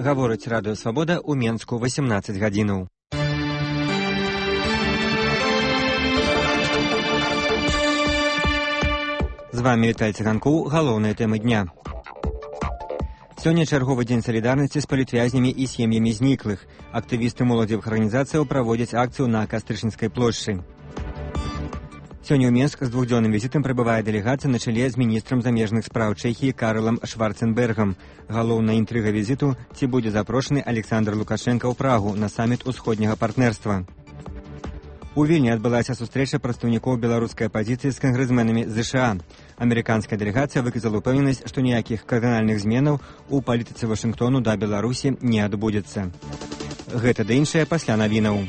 Гаворыць Радыё Свабода ў Менску 18 гадзінаў. З вами Віталь Цыганкоў, галоўныя тэмы дня. Сёння чарговы дзень салідарнасці з палітвязнямі і сем'ямі зніклых. Актывісты моладзевых арганізацыяў праводзяць акцыю на Кастрычніцкай плошчы. Сёння ў Менск з двухдзённым візітам прыбывае дэлегацыя на чале з міністрам замежных спраў Чэхіі Карлам Шварценбергам. Галоўная інтрыга візіту – ці будзе запрошаны Александр Лукашенко ў Прагу на саміт усходняга партнерства. У Вільні адбылася сустрэча прадстаўнікоў беларускай апазіцыі з кангрэсменамі ЗША. Амерыканская дэлегацыя выказала ўпэўненасць, што ніякіх кардынальных зменаў у палітыцы Вашынгтону да Беларусі не адбудзецца. Гэта ды іншае пасля навінаў.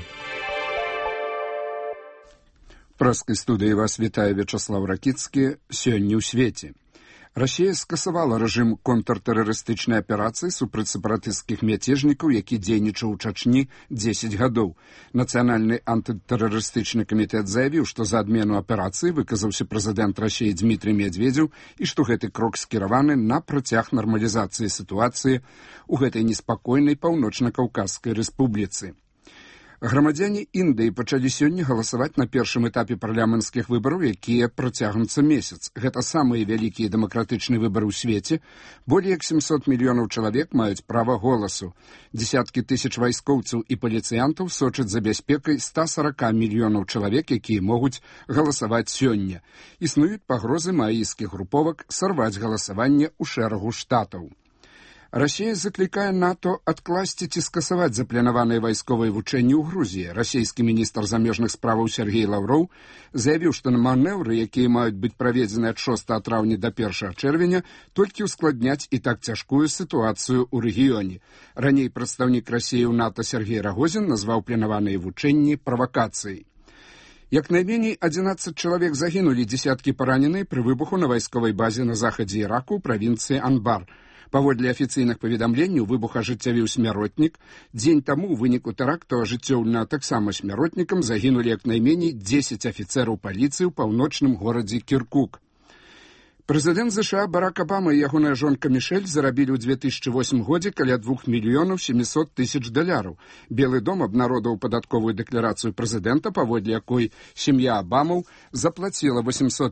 Праскай студыі вас вітае Вячаслав Ракіцкі. Сёння ў свеце. Расія скасавала рэжым контртэрарыстычнай аперацыі супраць сепаратысцкіх мяцежнікаў, які дзейнічаў у Чачні 10 гадоў. Нацыянальны антытэрарыстычны камітэт заявіў, што за адмену аперацыі выказаўся прэзідэнт Расіі Дмітрый Медведзеў і што гэты крок скіраваны на працяг нармалізацыі сітуацыі ў гэтай неспакойнай паўночна-каўказскай рэспубліцы. Грамадзяне Індыі пачалі сёння галасаваць на першым этапе парламенцкіх выбараў, якія працягнуцца месяц. Гэта самыя вялікія дэмакратычныя выбары ў свеце. Болей як 700 мільёнаў чалавек маюць права голасу. Дзесяткі тысяч вайскоўцаў і паліцыянтаў сочаць за бяспекай 140 мільёнаў чалавек, якія могуць галасаваць сёння. Існуюць пагрозы мааістскіх груповак сарваць галасаванне ў шэрагу штатаў. Расія заклікае НАТО адкласці ці скасаваць запланаваныя вайсковыя вучэнні ў Грузіі. Расійскі міністр замежных справаў Сергей Лаўроў заявіў, што на манеўры, якія маюць быць праведзены ад 6 траўня да 1 чэрвеня, толькі ўскладняць і так цяжкую сітуацыю ў рэгіёне. Раней прадстаўнік Расіі ў НАТО Сергей Рагозін назваў планаваныя вучэнні правакацыяй. Як найменей 11 чалавек загінулі, дзесяткі параненыя пры выбуху на вайсковай базе на захадзе Іраку ў правінцыі Анбар. Паводле афіцыйных паведамленняў, выбух ажыццявіў смяротнік. Дзень таму ў выніку тэракту ажыццёўлена таксама смяротнікам загінулі як найменей 10 афіцэраў паліцыі ў паўночным горадзе Кіркук. Прэзідэнт ЗША Барак Абама і ягоная жонка Мішэль зарабілі ў 2008 годзе каля 2 мільёнаў 700 тысяч даляраў. Белы дом абнародаваў падатковую дэкларацыю прэзідэнта, паводле якой сям'я Абамаў заплаціла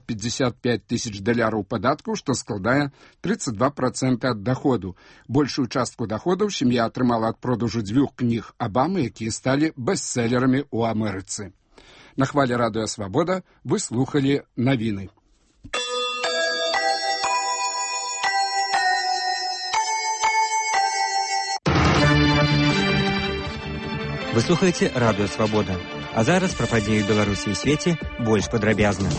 855 тысяч даляраў падаткаў, што складае 32% ад даходу. Большую частку даходаў сям'я атрымала ад продажу 2 кніг Абамы, якія сталі бестселерамі ў Амерыцы. На хвалі Радыё Свабода вы слухалі навіны. Вы слухаеце Радыё Свабода. А зараз пра падзеі Беларусі і свеце больш падрабязна.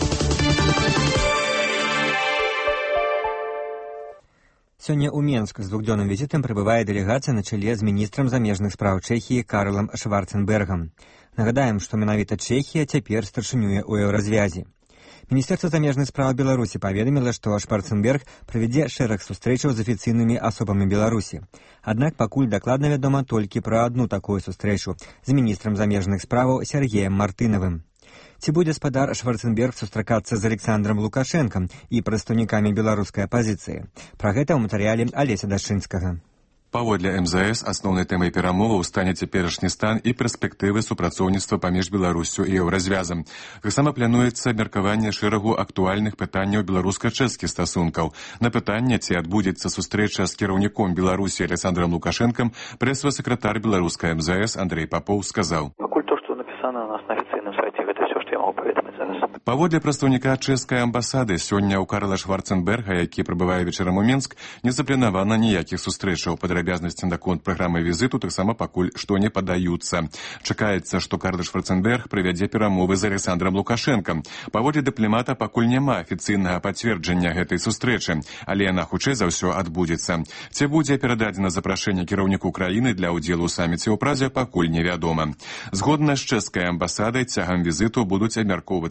Сёння ў Менск з двухдзённым візітам прыбывае дэлегацыя на чале з міністрам замежных спраў Чэхіі Карлам Шварценбергам. Нагадаем, што менавіта Чэхія цяпер старшынюе ў еўразвязі. Міністэрства замежных спраў Беларусі паведаміла, што Шварценберг правядзе шэраг сустрэчаў з афіцыйнымі асобамі Беларусі. Аднак пакуль дакладна вядома толькі пра адну такую сустрэчу з міністрам замежных справаў Сергеем Мартынавым. Ці будзе спадар Шварценберг сустракацца з Александром Лукашэнкам і прадстаўнікамі беларускай апазіцыі? Пра гэта ў матэрыяле Алеся Дашынскага. Паводле МЗС, асноўнай тэмай перамоваў стане цяперашні стан і перспектывы супрацоўніцтва паміж Беларуссю і еўразвязам. Таксама плануецца абмеркаванне шэрагу актуальных пытанняў беларуска-чэшскіх стасункаў. На пытанне, ці адбудзецца сустрэча з кіраўніком Беларусі Александром Лукашэнкам, прэс-сакратар беларускай МЗС Андрей Попоў сказаў: «Пакуль то, што напісана на афіцыйным сайце, гэта ўсё, што я магу паведаміць зараз». Паводле прадстаўніка чэшскай амбасады, сёння ў Карла Шварценберга, які прыбывае вечарам у Менск, не запланавана ніякіх сустрэчаў. Падрабязнасці наконт праграмы візіту таксама пакуль што не падаюцца. Чакаецца, што Карл Шварценберг правядзе перамовы з Александром Лукашэнкам. Паводле дыпламата пакуль няма афіцыйнага пацверджання гэтай сустрэчы, але яна хутчэй за ўсё адбудзецца. Ці будзе перададзена запрашэнне кіраўніку краіны для ўдзелу ў саміце ў Празе, пакуль невядома. Згодна з чэшскай амбасадай, цягам візіту будуць абмяркоўвацца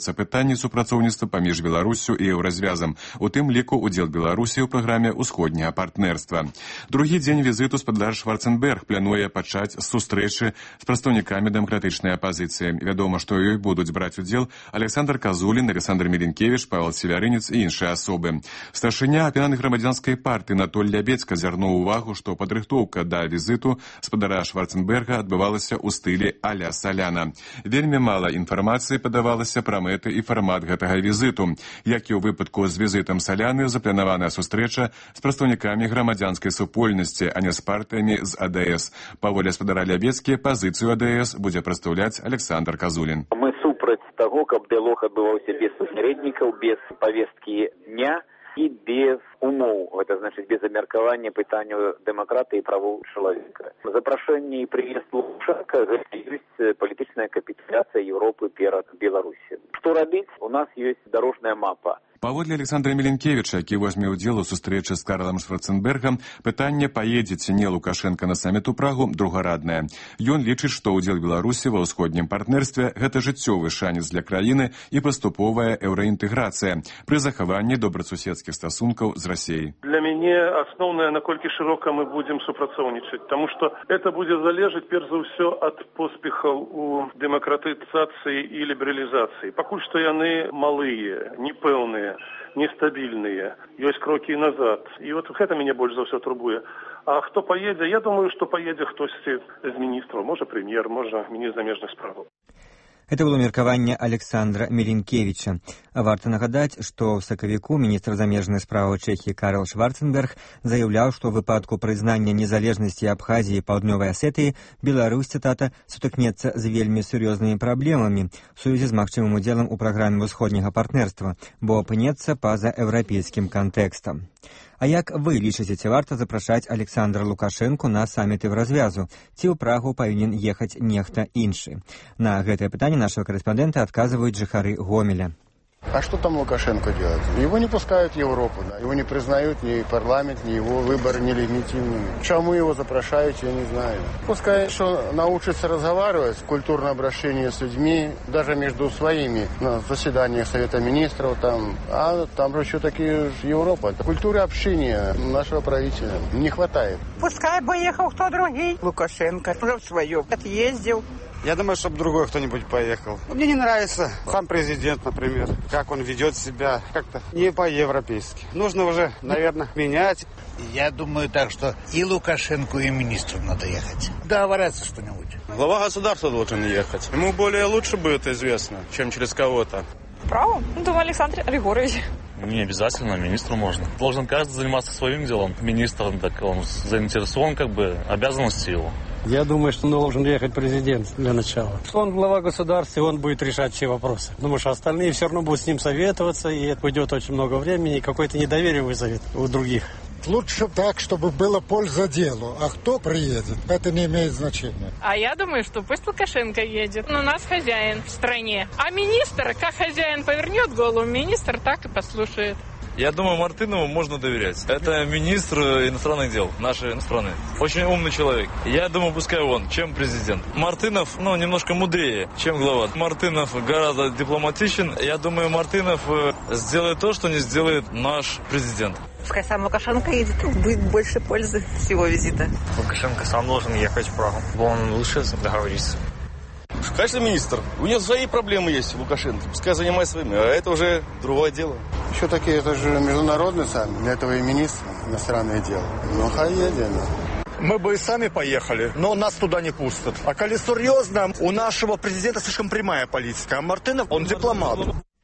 абмяркоўвацца пытанні супрацоўніцтва паміж Беларусю і Еўразвязам, у тым ліку удзел Беларусі ў праграме ўсходняга партнерства. Другі дзень візіту спадар Шварценберг плануе пачаць з сустрэчы з прадстаўнікамі дэмакратычнай апазіцыі. Вядома, што ёй будуць браць удзел Александр Казулін, Александр Меленкевіч, Павел Севярынец і іншыя асобы. Старшыня аб'яднанай грамадзянскай партыі Анатоль Лябецька звярнуў увагу, што падрыхтоўка да візіту спадара Шварценберга адбывалася ў стылі а-ля Саляна. Вельмі мала інфармацыі падавалася пра мэты і фармат гэтага візіту. Як і ў выпадку з візітам Саляны, запланаваная сустрэча з прадстаўнікамі грамадзянскай супольнасці, а не з партыямі з АДС. Паводле спадара Лябецкі, пазіцыю АДС будзе прадстаўляць Александр Казулін. Мы супраць таго, каб дыалог адбываўся без пасярэднікаў, без павесткі дня і без умоў, гэта значыць без абмеркавання пытанняў дэмакратыі і правоў чалавека. Запрашэнне і прыезд Лукашенка гэта ёсць палітычная капітуляцыя Еўропы перад Беларусі. Што рабіць? У нас ёсць дарожная мапа. Паводле Александра Меленкевіча, які возьме ўдзел у сустрэчы з Карлам Шварценбергам, пытанне, паедзе ці не Лукашенка на саміт у Прагу, другараднае. Ён лічыць, што ўдзел Беларусі ва ўсходнім партнерстве – гэта жыццёвы шанец для краіны і паступовая еўраінтэграцыя пры захаванні добрасуседскіх стасункаў з Расіяй. Для мяне асноўнае, наколькі шырока мы будзем супрацоўнічаць, таму што это будзе залежаць перш за ўсё ад поспехаў у дэмакратызацыі і лібералізацыі. Пакуль што яны малыя, непэўныя, нестабільныя, ёсць крокі назад. І вот гэта мяне больш за ўсё турбуе. А хто паедзе? Я думаю, што паедзе хтосьці з міністраў, можа прэм'ер, можа міністр замежных справаў. Это было меркаванне Александра Меленкевича. Варта нагадаць, што ў сакавіку міністр замежнай справаў Чэхіі Карл Шварценберг заяўляў, што ў выпадку прызнання незалежнасці Абхазіі і Паўднёвай Асетыі Беларусь, цытата, сутыкнецца з вельмі сур'ёзнымі праблемамі ў сувязі з магчымым удзелам у праграме ўсходняга партнерства, бо апынецца па-за еўрапейскім кантэкстам. А як вы лічыце, ці варта запрашаць Александра Лукашэнку на саміт Еўразвязу, ці ў Прагу павінен ехаць нехта іншы? На гэтае пытанне нашего корреспондента отказывают жыхары Гомеля. А что там Лукашенко делает? Его не пускают в Европу, да. Его не признают ни парламент, ни его выборы нелегитимными. Чему его запрашивают, я не знаю. Пускай что научится разговаривать в культурном обращении с людьми, даже между своими, на заседаниях Совета Министров, там, а там же все-таки Европа. Культуры общения нашего правительства не хватает. Пускай бы ехал кто другой. Лукашенко уже в свое отъездил. Я думаю, чтобы другой кто-нибудь поехал. Мне не нравится сам президент, например, как он ведет себя как-то не по-европейски. Нужно уже, наверное, менять. Я думаю так, что и Лукашенко, и министру надо ехать. Договориться что-нибудь. Глава государства должен ехать. Ему более лучше будет известно, чем через кого-то. Право? Думаю, Александр Григорьевич. Не обязательно, министру можно. Должен каждый заниматься своим делом. Министр, так он заинтересован, обязанности его. Я думаю, что должен ехать президент для начала. Он глава государства, он будет решать все вопросы. Думаю, что остальные все равно будут с ним советоваться, и это уйдет очень много времени, и какое-то недоверие вызовет у других. Лучше так, чтобы было польза делу. А кто приедет, это не имеет значения. А я думаю, что пусть Лукашенко едет. У нас хозяин в стране. А министр, как хозяин повернет голову, министр так и послушает. Я думаю, Мартынову можно доверять. Это министр иностранных дел нашей страны. Очень умный человек. Я думаю, пускай он, чем президент. Мартынов, немножко мудрее, чем глава. Мартынов гораздо дипломатичен. Я думаю, Мартынов сделает то, что не сделает наш президент. Пускай сам Лукашенко едет, будет больше пользы с его визита. Лукашенко сам должен ехать в Прагу. Он лучше договорится. Конечно, министр. У него свои проблемы есть, Лукашенко. Пускай занимается своими, а это уже другое дело. Все-таки это же международный саммит. Для этого и министр иностранных дел. Хай едет. Мы бы и сами поехали, но нас туда не пустят. А коли серьезно, у нашего президента слишком прямая политика. А Мартынов, он дипломат.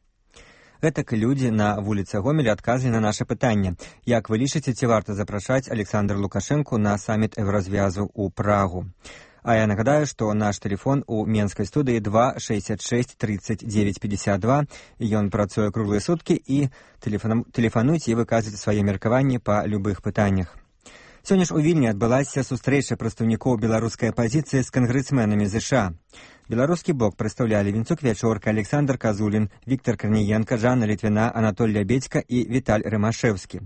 Гэтак людзі на вуліцы Гомеля адказвалі на наша пытанне. Як вы лічыце, ці варта запрашаць Александра Лукашэнку на саміт Еўразвязу ў Прагу? А я нагадаю, што наш тэлефон у менскай студыі 266 39 52. Ён працуе круглыя суткі, і тэлефануйце і выказвайце свае меркаванні па любых пытаннях. Сёння ж у Вільні адбылася сустрэча прадстаўнікоў беларускай апазіцыі з кангрэсмэнамі ЗША. Беларускі бок прадстаўлялі Вінцук Вячорка, Александр Казулін, Віктор Карніенка, Жанна Літвіна, Анатоль Лябецька і Віталь Рымашэўскі.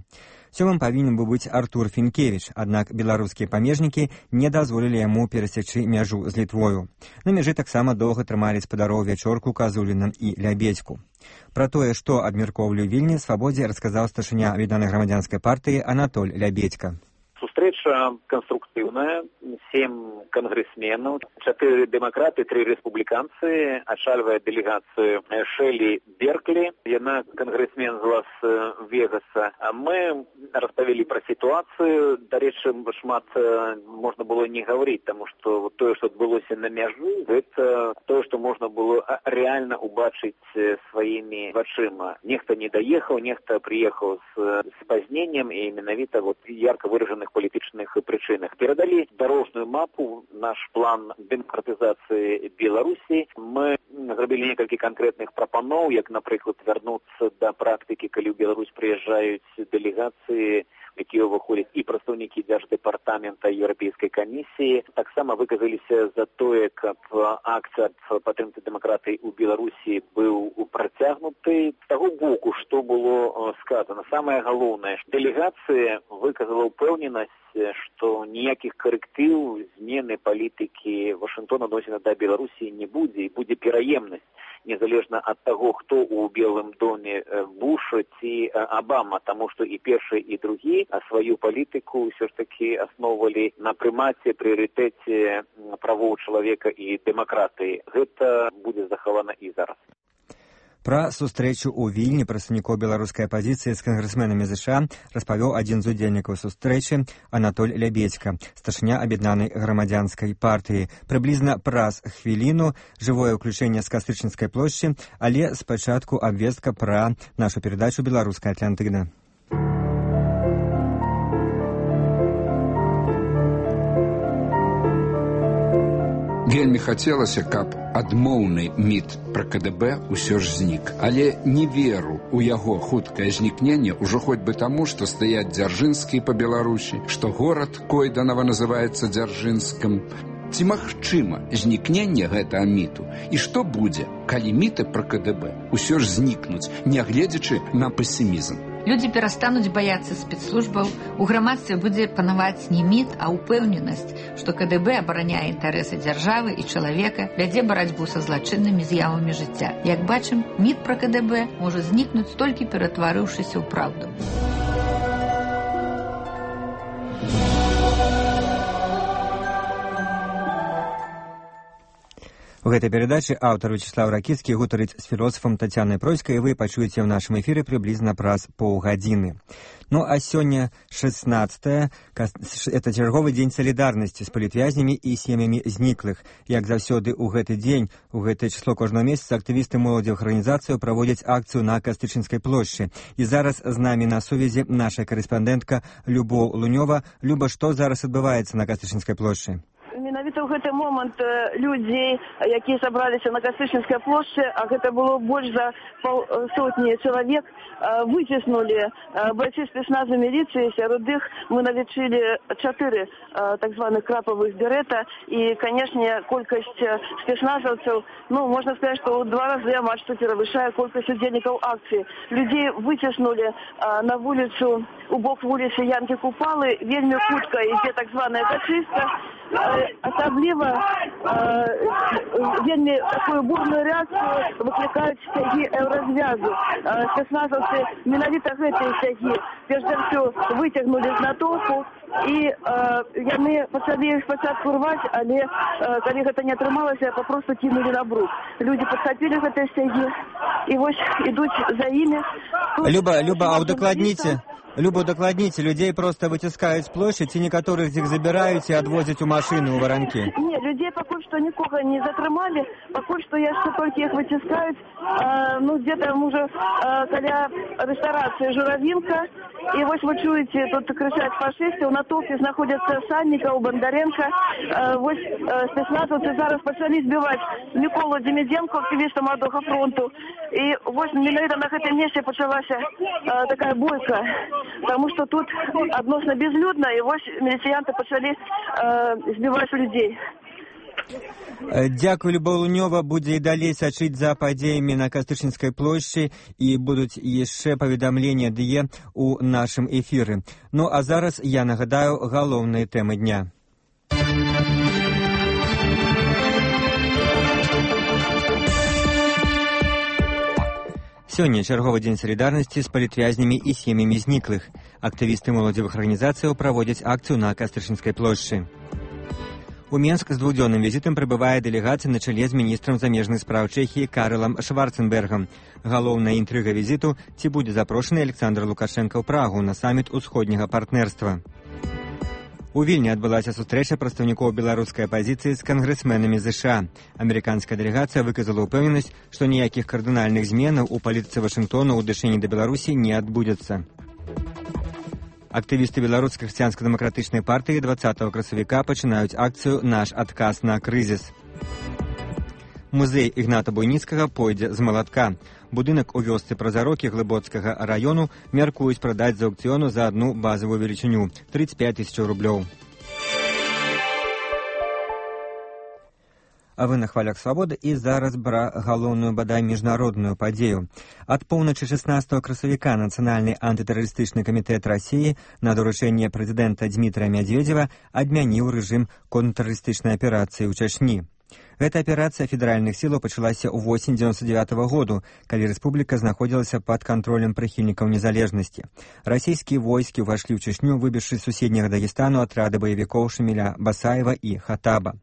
Сёмым павінен быў быць Артур Фінкевіч, аднак беларускія памежнікі не дазволілі яму перасячы мяжу з Літвою. На мяжы таксама доўга трымалі спадароў вячорку Казуліна і Лябедзьку. Пра тое, што абмяркоўвалі ў Вільні, Свабодзе расказаў старшыня Аб'яднанай грамадзянскай партыі Анатоль Лябедзька. Сустрэча канструктыўная, 7 кангрэсменаў, 4 дэмакраты, 3 рэспубліканцы, ачальвае дэлегацыю Шэлі Берклі, яна кангрэсмен з Лас-Вегаса. Мы распавялі пра сітуацыю, дарэчы, шмат можна было не гаварыць, таму што тое, што адбылося на мяжы, гэта тое, што можна было рэальна убачыць сваімі вачыма. Нехта не даехаў, нехта прыехаў з спазненнем, і менавіта ярка выражаных палітычных прычынах. Перадалі дарожную мапу, наш план дэмакратызацыі Беларусі. Мы зрабілі некалькі канкрэтных прапаноў, як, напрыклад, вярнуцца да практыкі, калі ў Беларусь прыязджаюць дэлегацыі, якія ўваходзяць і прадстаўнікі Дзярждэпартамента Еўрапейскай камісіі. Таксама выказаліся за тое, каб акцыя падтрымкі дэмакратыі ў Беларусі быў працягнуты. З таго боку, што было сказана, самае галоўнае, дэлегацыя выказала ўпэўненасць, што ніякіх карэктыў, змены палітыкі Вашынгтона адносіна да Беларусі не будзе, і будзе пераемнасць, незалежна ад таго, хто ў Белым доме, Буш ці Абама, таму што і першы, і другі сваю палітыку ўсё ж такі асноўвалі на прымаце, прыярытэце правоў чалавека і дэмакратыі. Гэта будзе захавана і зараз. Пра сустрэчу ў Вільні прадстаўнікоў беларускай апазіцыі з кангрэсменамі ЗША распавёў адзін з удзельнікаў сустрэчы Анатоль Лябедзька, старшыня Аб'яднанай грамадзянскай партыі. Прыблізна праз хвіліну жывое ўключэнне з Кастрычніцкай плошчы, але спачатку абвестка пра нашу перадачу «Беларуская Атлантыда». Вельмі хацелася, каб адмоўны міт пра КДБ усё ж знік. Але не веру ў яго хуткае знікненне ўжо хоць бы таму, што стаяць Дзяржынскі па Беларусі, што горад Койданава называецца Дзяржынскім. Ці магчыма знікненне гэтага міту? І што будзе, калі міты пра КДБ усё ж знікнуць, нягледзячы на песімізм? Людзі перастануць баяцца спецслужбаў, у грамадстве будзе панаваць не міт, а ўпэўненасць, што КДБ абараняе інтарэсы дзяржавы і чалавека, вядзе барацьбу са злачыннымі з'явамі жыцця. Як бачым, міт пра КДБ можа знікнуць, толькі ператварыўшыся ў праўду. У гэтай перадачы аўтар Вячеслав Ракіцкі гутарыць з філосафам Тацянай Пройскай, і вы пачуеце ў нашым эфіры прыблізна праз паўгадзіны. Ну а сёння 16-е, это чарговы дзень салідарнасці з палітвязнямі і сем'ямі зніклых. Як заўсёды ў гэты дзень, у гэтае число кожнага месяца актывісты моладзевых арганізацыяў праводзяць акцыю на Кастрычніцкай плошчы. І зараз з намі на сувязі наша карэспандэнтка Любоў Лунёва. Люба, што зараз адбываецца на Кастрычніцкай плошчы? Менавіта ў гэты момант людзей, якія сабраліся на Кастрычніцкай плошчы, а гэта было больш за паўсотні чалавек, выціснулі байцы спецназу міліцыі. Сярод іх мы налічылі 4 так званых крапавых берета, і, канешне, колькасць спецназаўцаў, можна сказаць, што ў 2 разы амаль што перавышае колькасць удзельнікаў акцыі. Людзей выціснулі на вуліцу, у бок вуліцы Янкі Купалы, вельмі хутка ідзе так званая зачыстка. Асабліва вельмі такую бурную рэакцыю выклікаюць сцягі еўразвязу. Спецназаўцы менавіта гэтыя сцягі перш за ўсё выцягнулі з натоўпу, і яны пачалі іх спачатку рваць, але калі гэта не атрымалася, папросту кінулі на брук. Людзі падхапілі гэтыя сцягі і вось ідуць за імі. Люба, а удакладніце, людзей проста выціскаюць з плошчы, ці некаторых з іх забіраюць і адвозяць у машыну ў варанкі? Не, людзей пакуль што нікога не затрымалі, пакуль што яшчэ толькі іх выціскаюць, дзе-то можа каля рэстарацыі «Журавінка». І вось вы чуеце, тут крычаць фашысты, у натоўпе знаходзяцца Саннікаў, Бандаренка. Вось спецназаўцы зараз пачалі збіваць Міколу Демідзенко, актывіста Маладога фронту. І вось менавіта на гэтым месцы пачалася такая бойка, таму што тут адносна безлюдна, і вось міліцыянты пачалі збіваць людзей. Дзякуй, Любоў Лунёва будзе і далей сачыць за падзеямі на Кастрычніцкай плошчы і будуць яшчэ паведамленні ад яе ў нашым эфіры. Ну а зараз я нагадаю галоўныя тэмы дня. Сёння чарговы дзень салідарнасці з палітвязнямі і сем'ямі зніклых. Актывісты моладзевых арганізацыяў праводзяць акцыю на Кастрычніцкай плошчы. У Менск з двухдзённым візітам прыбывае дэлегацыя на чале з міністрам замежных спраў Чэхіі Карэлам Шварцэнбергам. Галоўная інтрыга візіту, ці будзе запрошаны Александр Лукашенко ў Прагу на саміт усходняга партнерства. У Вільні адбылася сустрэча прадстаўнікоў беларускай апазіцыі з кангрэсменамі ЗША. Амерыканская дэлегацыя выказала ўпэўненасць, што ніякіх кардынальных зменаў у палітыцы Вашынгтона ў дачыненні да Беларусі не адбудзецца. Актывісты беларускай хрысціянска-дэмакратычнай партыі 20 красавіка пачынаюць акцыю «Наш адказ на крызіс». Музей Ігната Буйніцкага пойдзе з маладка. Будынак у вёсцы Празарокі Глыбоцкага раёну мяркуюць прадаць з аўкцыёну за адну базавую велічыню – 35 000 рублёў. А вы на хвалях свабоды і зараз пра галоўную бадай міжнародную падзею. Ад поўначы 16 красавіка Нацыянальны антытэрарыстычны камітэт Расіі на даручэнне прэзідэнта Дмітрия Медведева адмяніў рэжым контртэрарыстычнай аперацыі ў Чачні. Гэта аперацыя федэральных сілаў пачалася ў восень 99-го году, калі рэспубліка знаходзілася пад кантролем прыхільнікаў незалежнасці. Расійскія войскі ўвайшлі ў Чачню, выбіўшы з суседняга Дагестану атрады баевікоў Шаміля Басаева і Хатаба.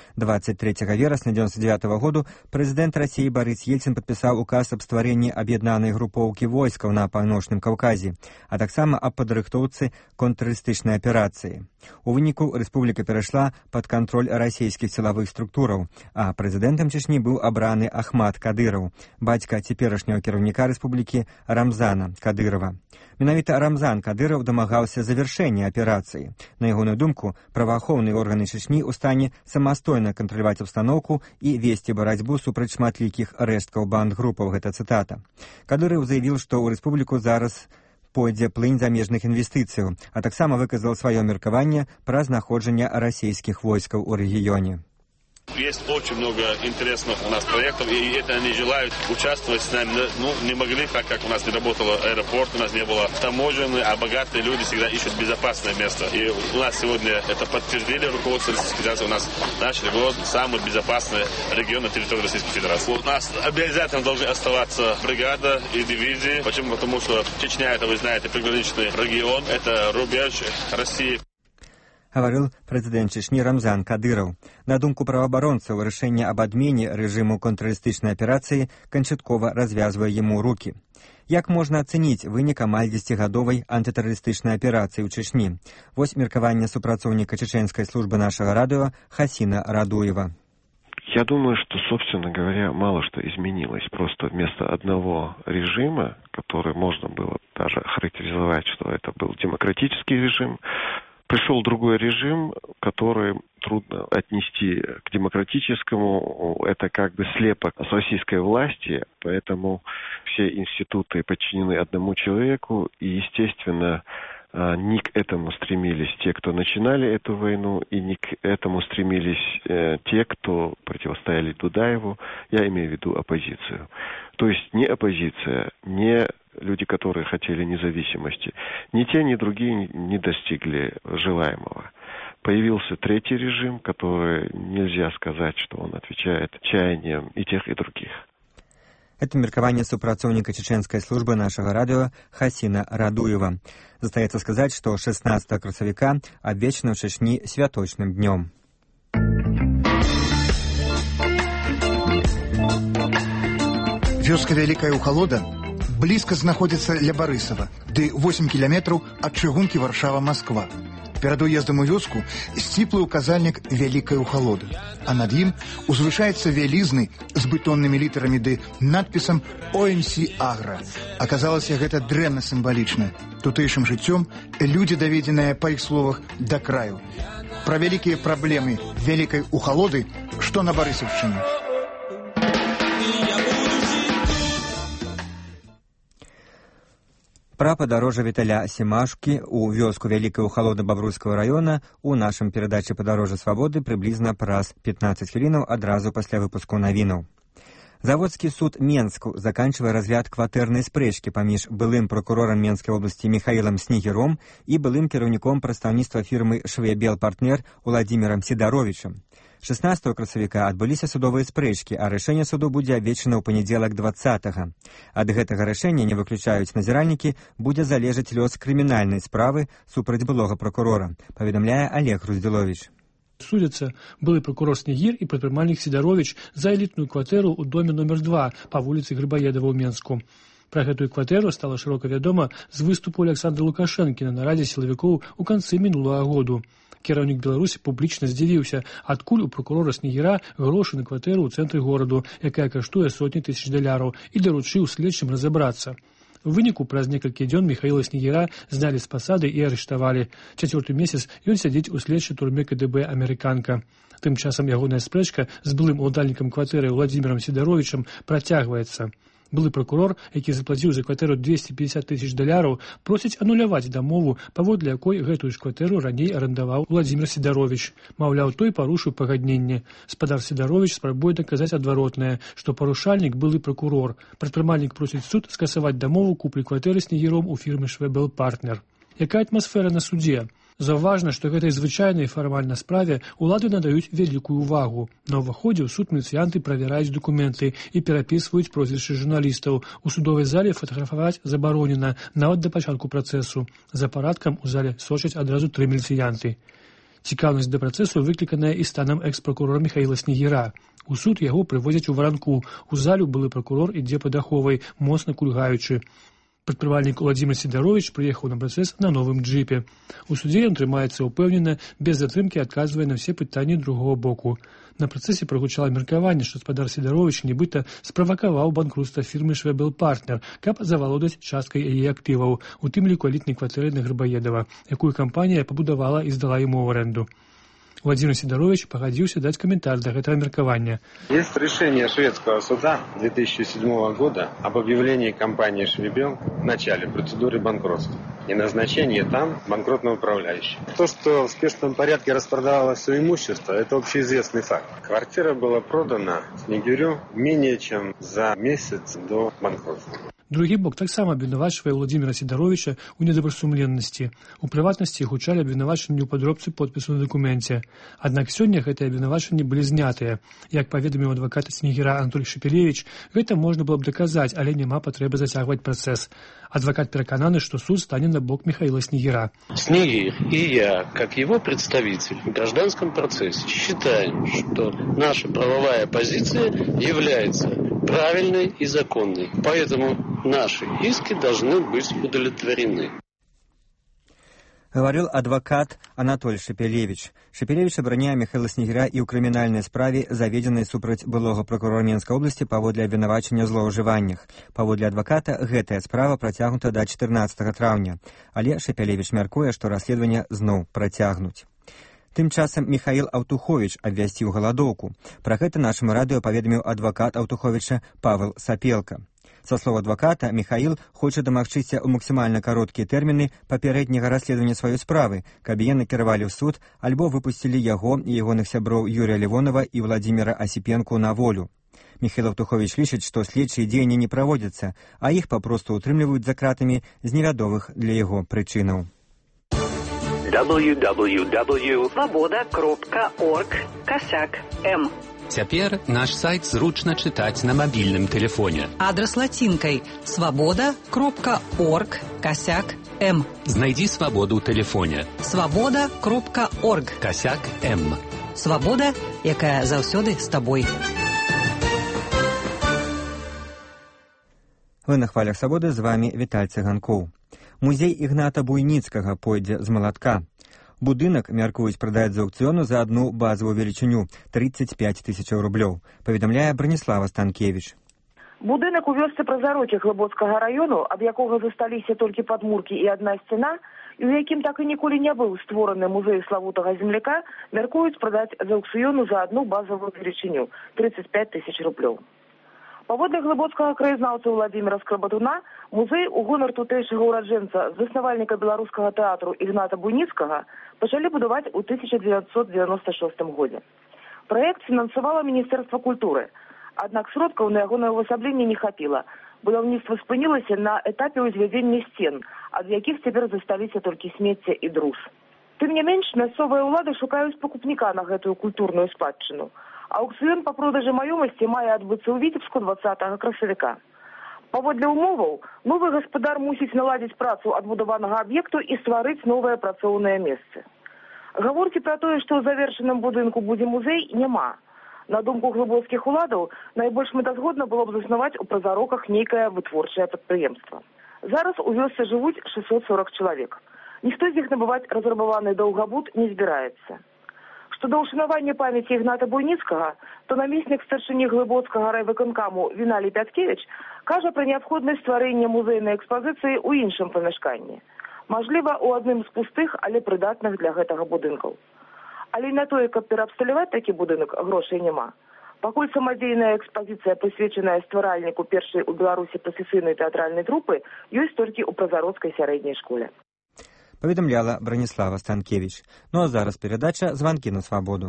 23 верасня 1999 году прэзідэнт Расіі Барыс Ельцін падпісаў указ аб стварэнні аб'яднанай групоўкі войскаў на Паўночным Каўказе, а таксама аб падрыхтоўцы контртэрарыстычнай аперацыі. У выніку рэспубліка перайшла пад кантроль расійскіх сілавых структураў, а прэзідэнтам Чачні быў абраны Ахмад Кадыраў, бацька цяперашняга кіраўніка рэспублікі Рамзана Кадырова. Менавіта Рамзан Кадыраў дамагаўся завяршэння аперацыі. На ягоную думку, праваахоўныя органы Чачні ў стане самастойна кантраляваць абстаноўку і весці барацьбу супраць шматлікіх рэшткаў бандгрупаў. Гэта цытата. Кадыраў заявіў, што ў рэспубліку зараз пойдзе плынь замежных інвестыцыяў, а таксама выказал сваё меркаванне пра знаходжанне расійскіх войскаў у рэгіёне. Есть очень много интересных у нас проектов, и это они желают участвовать с нами. Ну, не могли, так как у нас не работал аэропорт, у нас не было таможенны, а богатые люди всегда ищут безопасное место. И у нас сегодня это подтвердили руководство Российской Федерации. У нас наш регион самый безопасный регион на территории Российской Федерации. У нас обязательно должны оставаться бригада и дивизии. Почему? Потому что Чечня, это вы знаете, приграничный регион, это рубеж России. Гаварыў прэзідэнт Чачні Рамзан Кадыраў. На думку праваабаронцаў, рашэнне аб адмене рэжыму контртэрарыстычнай аперацыі канчаткова развязвае яму рукі. Як можна ацэніць вынік амаль 10-гадовай антытэрарыстычнай аперацыі ў Чачні? Вось меркаванне супрацоўніка чеченской службы нашего радио Хасина Радуева. Я думаю, что, собственно говоря, мало что изменилось. Просто вместо одного режима, который можно было даже охарактеризовать, что это был демократический режим, пришел другой режим, который трудно отнести к демократическому. Это как бы слепок с российской власти, поэтому все институты подчинены одному человеку, и, естественно, не к этому стремились те, кто начинали эту войну, и не к этому стремились те, кто противостояли Дудаеву, я имею в виду оппозицию. То есть не оппозиция, не люди, которые хотели независимости, ни те, ни другие не достигли желаемого. Появился третий режим, который нельзя сказать, что он отвечает чаяниям и тех, и других. Это меркаванне супрацоўніка чеченской службы нашего радио Хасина Радуева. Застаецца сказаць, што 16 красавіка абвечана ў Чачні святочным днём. Вёска Вялікая Ухалода блізка знаходзіцца ля Барысава, ды 8 кіламетраў ад чыгункі Варшава-Масква. Перад уездам у вёску сціплы указальнік Вялікая Ухалода, а над ім узвышаецца вялізны з бетоннымі літарамі ды надпісам «ОМС Агра». Аказалася, гэта дрэнна сімвалічна. Тутэйшым жыццём людзі, даведзеныя, па іх словах, да краю. Пра вялікія праблемы Вялікай Ухалоды, што на Барысаўшчыне. Пра падарожжа Віталя Семашкі у вёску Вялікая Халодна-Бабруйскага района у нашым перадачы «Падарожжа свабоды» прыблізна праз 15 хвілінаў адразу пасля выпуску навінаў. Заводскі суд Менску заканчивае разгляд кватэрнай спрэчкі паміж былым прокурорам Менскай обласці Михаилом Снегиром і былым кіраўніком прадстаўніцтва фірмы «Швебел-партнер» Владимиром Сидоровичем. 16 красавіка адбыліся судовыя спрэчкі, а рашэнне суду будзе абвешчана ў панядзелак 20-го. Ад гэтага рашэння, не выключаюць назіральнікі, будзе залежаць лёс крымінальнай справы супраць былога прокурора, паведамляе Олег Руздзіловіч. Судятся былый прокурор Снегир и предпринимальник Сидорович за элитную квартиру у доме номер 2 по улице Грибоедова в Менску. Про эту квартиру стало широко вядома з выступу Александра Лукашенко на нарадзе силовиков у конце минулого года. Кіраўнік Беларусі публічна здзівіўся, адкуль у прокурора Снегира грошы на кватэру ў цэнтры гораду, якая каштуе сотні тысяч даляраў, і даручыў следчым разабрацца. У выніку праз некалькі дзён Михаила Снегира знялі з пасады і арыштавалі. 4-й месяц ён сядзіць у следчай турме КДБ «Американка». Тым часам ягоная спрэчка з былым уладальнікам кватэры Владимиром Сидоровичем працягваецца. Былы прокурор, які заплаціў за кватэру 250 тысяч даляраў, просіць ануляваць дамову, паводле якой гэтую ж кватэру раней арандаваў Владимир Сидорович. Маўляў, той парушыў пагадненне. Спадар Сидорович спрабуе даказаць адваротнае, што парушальнік былы прокурор. Прадпрымальнік просіць суд скасаваць дамову куплі кватэры Снегиром у фірмы «Швебел-партнер». Якая атмасфера на суде? Заўважна, што гэтай звычайнай фармальна справе улады надаюць вялікую увагу. На ўваходзе ў суд міліцыянты правяраюць дакументы і перапісваюць прозвішчы журналістаў. У судовай зале фатаграфаваць забаронена, нават да пачатку працэсу. За парадкам у зале сочаць адразу 3 міліцыянты. Цікаўнасць да працэсу выкліканая і станам экс-прокурора Михаила Снегира. У суд яго прывозяць у варанку. У залю былы прокурор ідзе па даховай, моцна кульгаючы. Прадпрымальнік Владимир Сидорович прыехаў на працэс на новым джипе. У судзе ён трымаецца ўпэўнена, без затрымкі адказвае на ўсе пытанні другого боку. На працэсе прагучала меркаванне, што спадар Сидорович нібыта справакаваў банкрутства фірмы «Швебел-партнер», каб завалодаць часткай яе актываў, у тым ліку элітнай кватэры на Грибоедова, якую кампанія пабудавала і здала ему ў аренду. Владимир Сидорович погодился дать комментарий до этого меркования. Есть решение шведского суда 2007 года об объявлении компании «Швебел» в начале процедуры банкротства и назначении там банкротного управляющего. То, что в спешном порядке распродавалось все имущество, это общеизвестный факт. Квартира была продана Снегирю менее чем за месяц до банкротства. Другі бок таксама абвінавачвае Владимира Сидоровича ў недобрасумленнасці. У прыватнасці гучалі абвінавачанні ў падробцы подпісу на дакуменце. Аднак сёння гэтыя абвінавачанні былі знятыя. Як паведаміў адвакат Снегира Анатолий Шепелевич, гэта можна было б даказаць, але няма патрэбы зацягваць працэс. Адвокат переконан, что суд станет на бок Михаила Снегира. Снегир и я, как его представитель в гражданском процессе, считаем, что наша правовая позиция является правильной и законной. Поэтому наши иски должны быть удовлетворены. Говорил адвокат Анатолий Шепелевич. Шепелевич абараняе Михаила Снегира і ў крымінальнай справе, заведзенай супраць былога прокурора Менскай обласці паводле абвінавачання злоўжываннях. Паводле адваката, гэтая справа працягнута да 14 траўня, але Шепелевич мяркуе, што расследаванне зноў працягнуць. Тым часам Михаил Аўтуховіч абвясціў галадоўку. Пра гэта нашаму радыё паведаміў адвакат Аўтуховіча Павел Сапелка. Со слов адвоката, Михаил хоча дамагчыся ў максімальна кароткія тэрміны папярэдняга расследавання сваёй справы, каб яе накіравалі ў суд, альбо выпусцілі яго і ягоных сяброў Юрия Левонова і Владимира Осипенко на волю. Михаил Аўтуховіч лічыць, што следчыя дзеянні не праводзяцца, а іх папросту утрымліваюць за кратамі з невядомых для яго прычынаў. www.svoboda.org/m. Цяпер наш сайт зручна чытаць на мабільным тэлефоне. Адрас лацінкай svoboda.org/m. Знайдзі свабоду ў тэлефоне. svoboda.org/m. Свабода, якая заўсёды з табой. Вы на хвалях свабоды, з вами Віталь Цыганкоў. Музей Ігната Буйніцкага пойдзе з малатка. Будынак мяркуюць прадаць з аўкцыёну за одну базовую велічыню 35 тысячаў рублёў, паведамляе Браніслава Станкевіч. Будынак у вёсцы Прозароце Глыбоцкага району, ад якога засталіся толькі падмуркі і адна сцяна, і ў якім так і ніколі не быў створаны музей славутага земляка, мяркуюць прадаць з аўкцыёну за одну базовую велічыню 35 тысяч рублёў. Паводле глыбоцкага краязнаўца Владзіміра Скрабатуна, музей у гонар тутэйшага ўраджэнца, заснавальніка беларускага тэатру Ігната Буйніцкага, пачалі будаваць у 1996 годзе. Праект фінансавала Міністэрства культуры, аднак сродкаў на яго ўвасабленне не хапіла. Будаўніцтва спынілася на этапе ўзвядзення сцен, ад якіх цяпер засталіся толькі смецце і друз. Тым не менш, мясцовыя ўлады шукаюць пакупніка на гэтую культурную спадчыну. Аукцыён па продажы маёмасці мае адбыцца ў Віцебску 20 красавіка. Паводле ўмоваў, новы гаспадар мусіць наладзіць працу адбудаванага аб'екту і стварыць новыя працоўныя месцы. Гаворкі пра тое, што ў завершаным будынку будзе музей, няма. На думку глыбоцкіх уладаў, найбольш мэтазгодна было б заснаваць у Прозароках нейкае вытворчае прадпрыемства. Зараз у вёсцы жывуць 640 чалавек. Ніхто з іх набываць разрабаваны даўгабуд не збіраецца. Што да ўшанавання памяці Ігната Буйніцкага, то намеснік старшыні глыбоцкага райвыканкаму Віналій Пяткевіч кажа пра неабходнасць стварэння музейнай экспазіцыі ў іншым памяшканні. Мажліва, у адным з пустых, але прыдатных для гэтага будынкаў. Але на тое, каб пераабсталяваць такі будынак, грошай няма. Пакуль самадзейная экспазіцыя, прысвечаная стваральніку першай у Беларусі прафесійнай тэатральнай трупы, ёсць толькі ў Празароцкай сярэдняй школе. Паведамляла Браніслава Станкевіч. Ну а зараз перадача «Званкі на свабоду».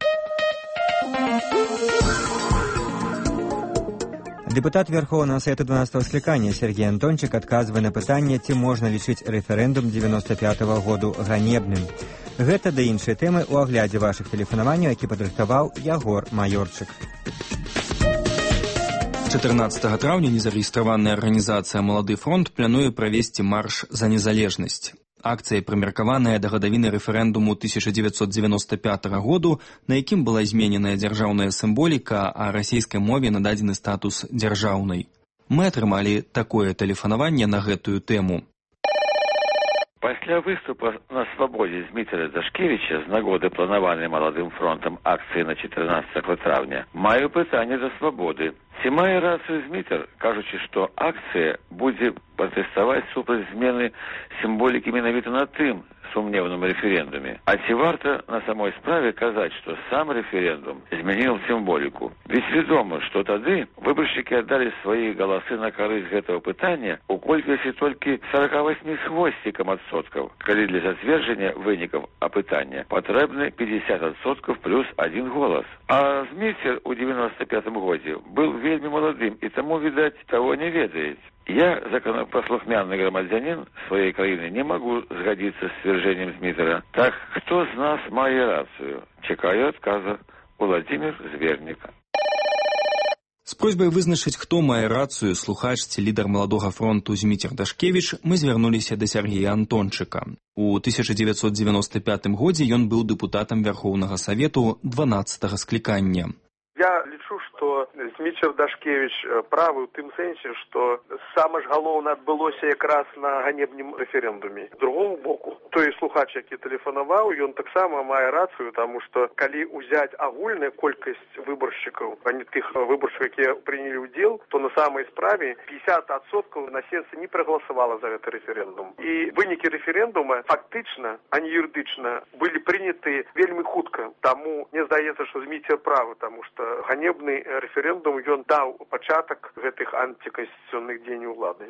Депутат Верховного Совета 12-го скликания Сергей Антончик отказывае на пытанне, ці можна лічыць рэферэндум 95-го году ганебным. Гэта да іншай тэмы ў аглядзе вашых тэлефанаванняў, які падрыхтаваў Ягор Майорчык. 14 траўня незарэгістраваная арганізацыя «Малады фронт» плануе правесці марш за незалежнасць. Акцыя прымеркаваная да гадавіны рэферэндуму 1995 году, на якім была змененая дзяржаўная сімволіка, а расійскай мове нададзены статус дзяржаўнай. Мы атрымалі такое тэлефанаванне на гэтую тэму. Пасля выступа на свабодзе Зміцера Дашкевіча з нагоды планаванай «Маладым фронтам» акцыі на 14 траўня маю пытанне да свабоды. Ці мае рацыю Зміцер, кажучы, што акцыя будзе пратэставаць супраць змены сімволікі менавіта на тым сумневным рэферэндуме. А ці варта на самой справе казаць, што сам рэферэндум змяніў сімволіку? Ведь вядома, што тады выбаршчыкі аддалі свае галасы на карысць гэтага пытання у колькасці толькі 48 з хвосцікам адсоткаў, калі для зацверджання вынікаў апытання патрэбны 50% плюс 1 голас. А Зміцер у 95 годзе был вельмі маладым і таму, відаць, таго не ведаюць. Я, законопослухмянный громадянин своей краины, не могу сгодиться с свержением Змитера. Так, кто з нас мае рацию? Чекаю отказа. Владимир Зверник. З просьбай вызначыць, хто мае рацыю, слухач ці лідар Маладога фронту Зміцер Дашкевіч, мы звярнуліся да Сергея Антончыка. У 1995 годзе ён быў дэпутатам Верховнага Савету 12-го склікання. Я лічу, што Зміцер Дашкевіч правы ў тым сэнсе, што саме ж галоўна адбылося якраз на ганебным рэферэндуме. З другого боку, той слухач, які тэлефанаваў, ён таксама мае рацыю, таму што калі ўзяць агульную колькасць выбаршчыкаў, а не тых выбаршчыкаў, якія прынялі ўдзел, то на самай справе 50% насельніцтва не прагаласавала за гэты рэферэндум. І вынікі рэферэндума фактычна, а не юрыдычна, былі прыняты вельмі хутка. Таму мне здаецца, што Зміцер правы, таму што ганебны рэферэндум ён даў пачатак гэтых антиконституционных дзеянняў улады.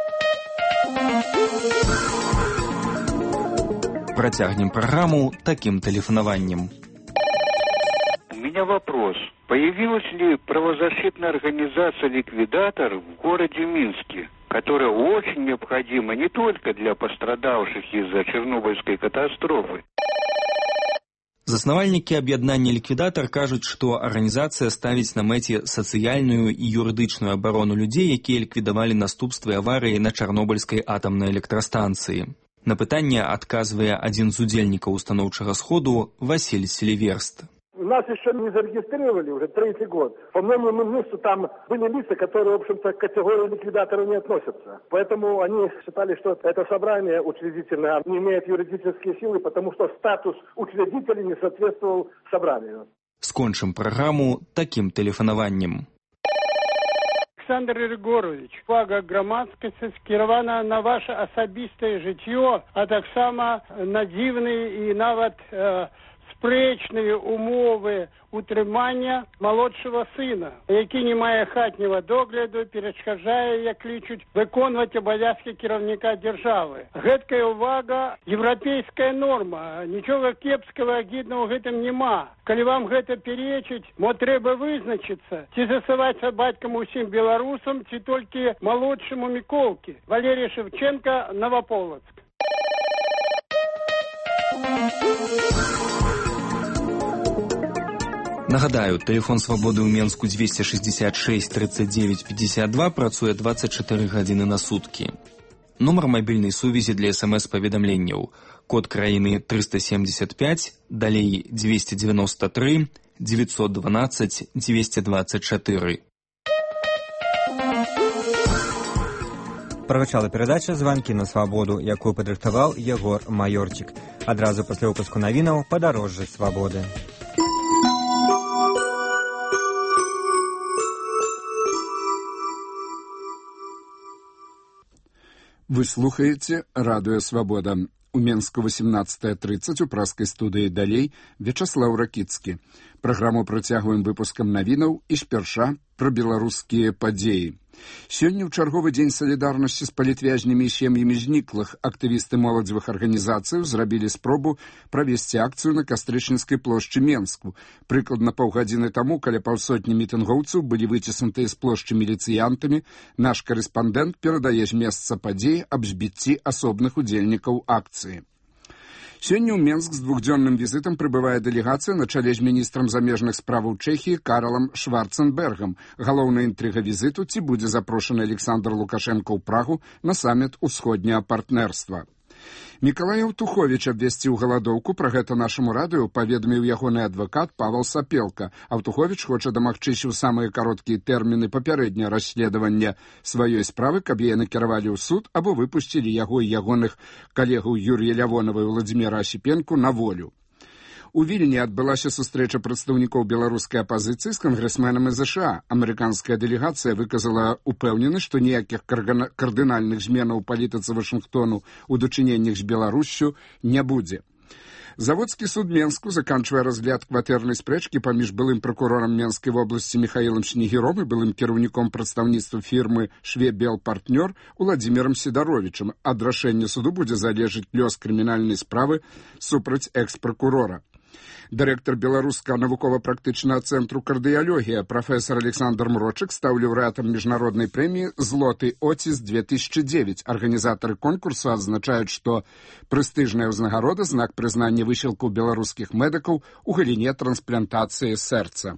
Протягнем программу таким телефонованием. У меня вопрос. Появилась ли правозащитная организация «Ликвидатор» в городе Минске, которая очень необходима не только для пострадавших из-за Чернобыльской катастрофы? Заснавальнікі аб'яднання «Ліквідатар» кажуць, што арганізацыя ставіць на мэце сацыяльную і юрыдычную абарону людзей, якія ліквідавалі наступствы аварыі на Чарнобыльскай атамнай электрастанцыі. На пытанне адказвае адзін з удзельнікаў устаноўчага сходу Васіль Селиверст. Нас еще не зарегистрировали уже третий год. По мнению министра, там были лица, которые, в общем-то, к категории ликвидаторов не относятся. Поэтому они считали, что это собрание учредительное не имеет юридические силы, потому что статус учредителей не соответствовал собранию. Скончым праграму таким тэлефанаваннем. Александр Егорович, увага грамадскасці скіравана на ваше асабістае жыццё, а таксама на дзіўны і нават спрэчныя умовы утрымання малодшага сына, які не мае хатняга догляду, перашкаджае, як лічуць, выконваць абавязкі кіраўніка дзяржавы. Гэткая ўвага еўрапейская норма. Нічога кепскага, агіднага ў гэтым няма. Калі вам гэта перечыць, мо трэба вызначыцца, ці засаваць бацькам усім беларусам, ці толькі малодшаму Міколкі. Валерій Шевченко, Новополоцк. Нагадаю, тэлефон свабоды ў Менску 266 39 52 працуе 24 гадзіны на суткі. Нумар мабільнай сувязі для СМС-паведамленняў. Код краіны 375, далей 293 912 224. Прагучала перадача «Званкі на свабоду», якую падрыхтаваў Егор Маёрчык. Адразу пасля выпуску навінаў «Падарожжа свабоды». Вы слухаете «Радио Свобода». У Менску 18:30 у праскай студыі «Далей» Вячаслаў Ракіцкі. Праграму працягваем выпускам навінаў і спярша пра беларускія падзеі. Сёння ў чарговы дзень салідарнасці з палітвязнямі і сем'ямі зніклых актывісты моладзевых арганізацыяў зрабілі спробу правесці акцыю на Кастрычніцкай плошчы Менску. Прыкладна паўгадзіны таму, каля паўсотні мітынгоўцаў былі выціснутыя з плошчы міліцыянтамі, наш карэспандэнт перадае з месца падзеі аб збіцці асобных удзельнікаў акцыі. Сёння ў Менск з двухдзённым візітам прыбывае дэлегацыя на чале з міністрам замежных справаў Чэхіі Каралам Шварценбергам. Галоўная інтрыга візіту, ці будзе запрошаны Александр Лукашенко ў Прагу на саміт усходняга партнерства. Мікалай Аўтуховіч абвесціў галадоўку, пра гэта нашаму радыё паведаміў ягоны адвакат Павел Сапелка. Аўтуховіч хоча дамагчыся ў самыя кароткія тэрміны папярэдняе расследавання сваёй справы, каб яе накіравалі ў суд або выпусцілі яго і ягоных калегаў Юрія Лявонова і Владзіміра Асіпенку на волю. У Вільні адбылася сустрэча прадстаўнікоў беларускай апазіцыі з кангрэсменамі ЗША. Амерыканская дэлегацыя выказала упэўненасць, што ніякіх кардынальных зменаў у палітыцы Вашынгтону ў дачыненнях з Беларуссю не будзе. Заводскі суд Менску заканчвае разгляд кватэрнай спрэчкі паміж былым пракурорам Менскай вобласці Міхаілам Снегіром і былым кіраўніком прадстаўніцтва фірмы «Швебелпартнёр» Уладзімірам Сідаровічам. Ад рашэння суду будзе залежыць лёс крымінальнай справы супраць экс-пракурора. Дырэктар беларускага навукова-практычнага цэнтру кардыялогія прафесор Александр Мрочык стаў лаўрэатам міжнароднай прэміі «Злоты Отіс-2009». Арганізатары конкурсу адзначаюць, што прэстыжная ўзнагарода – знак прызнання высілкаў беларускіх медыкаў у галіне трансплантацыі сэрца.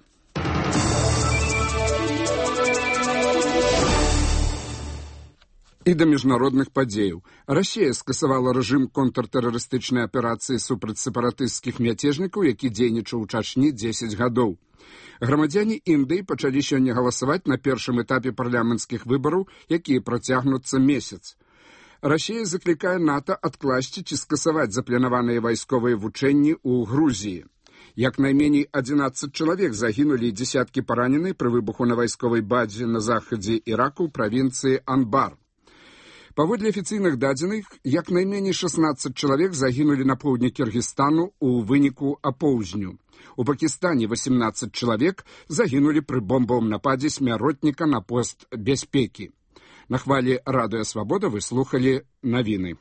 І да міжнародных падзеяў. Расія скасавала рэжым контртэрарыстычнай аперацыі супраць сепаратысцкіх мяцежнікаў, які дзейнічаў у Чачні 10 гадоў. Грамадзяне Індыі пачалі сёння галасаваць на першым этапе парламенцкіх выбараў, якія працягнуцца месяц. Расія заклікае НАТО адкласці ці скасаваць запланаваныя вайсковыя вучэнні ў Грузіі. Як найменей 11 чалавек загінулі і дзесяткі паранены пры выбуху на вайсковай базе на захадзе Іраку ў правінцыі Анбар. Паводле афіцыйных дадзеных, як найменей 16 чалавек загінулі на поўдні Кіргізстану ў выніку апоўзню. У Пакістане 18 чалавек загінулі пры бомбавым нападзе смяротніка на пост бяспекі. На хвалі Радыё Свабода вы слухалі навіны.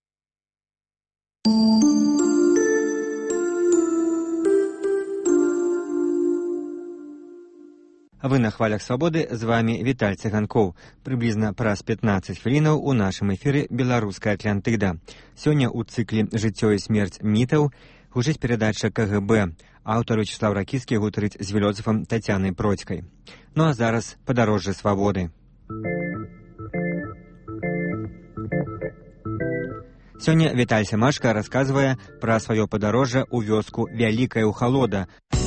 Вы на хвалях свабоды, з вами Віталь Цыганкоў. Прыблізна праз 15 хвілінаў у нашым эфіры «Беларуская Атлантыда». Сёння ў цыкле «Жыццё і смерць мітаў» гучыць перадача КГБ. Аўтар Вячаслаў Ракіцкі гутарыць з філосафам Тацянай Процькай. Ну а зараз «Падарожжа свабоды». Сёння Віталь Сямашка расказвае пра сваё падарожжа ў вёску Вялікая Ухалода.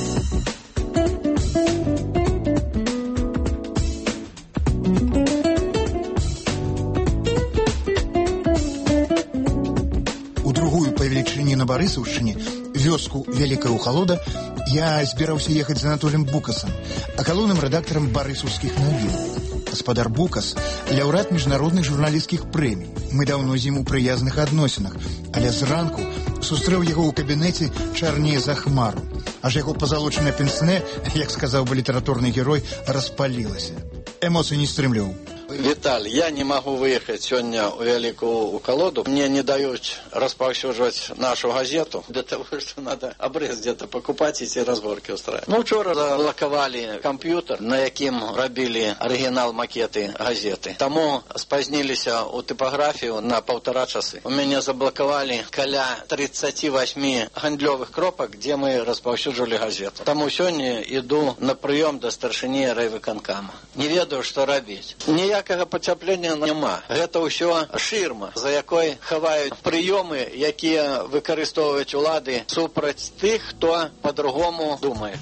На Барысаўшчыне, вёску Вялікая Ухалода, я збіраўся ехаць з Анатолем Букасам, акалоўным рэдактарам барысаўскіх навін. Спадар Букас – лаўрэат міжнародных журналісцкіх прэмій. Мы даўно з ім у прыязных адносінах, але зранку сустрэў яго ў кабінеце чарней за хмару. Аж яго пазалочанае пенсне, як сказаў бы літаратурны герой, распалілася. Эмоцый не стрымліваў. Виталь, я не могу выехать сегодня в Великую Колоду. Мне не дают распаўсюджваць нашу газету. Для того, что надо обрез где-то покупать и эти разборки устраивать. Вчора залакавали компьютер, на яким робили оригинал макеты газеты. Тому спазнились у типографию на 1,5 часа. У меня заблоковали каля 38 гандлёвых кропок, где мы распаўсюджвали газету. Тому сегодня иду на прием до старшыні райвыканкама. Не ведаю, что робить. Ніякага пацяплення няма. Гэта ўсё шырма, за якой хаваюць прыёмы, якія выкарыстоўваюць улады супраць тых, хто па-другому думае.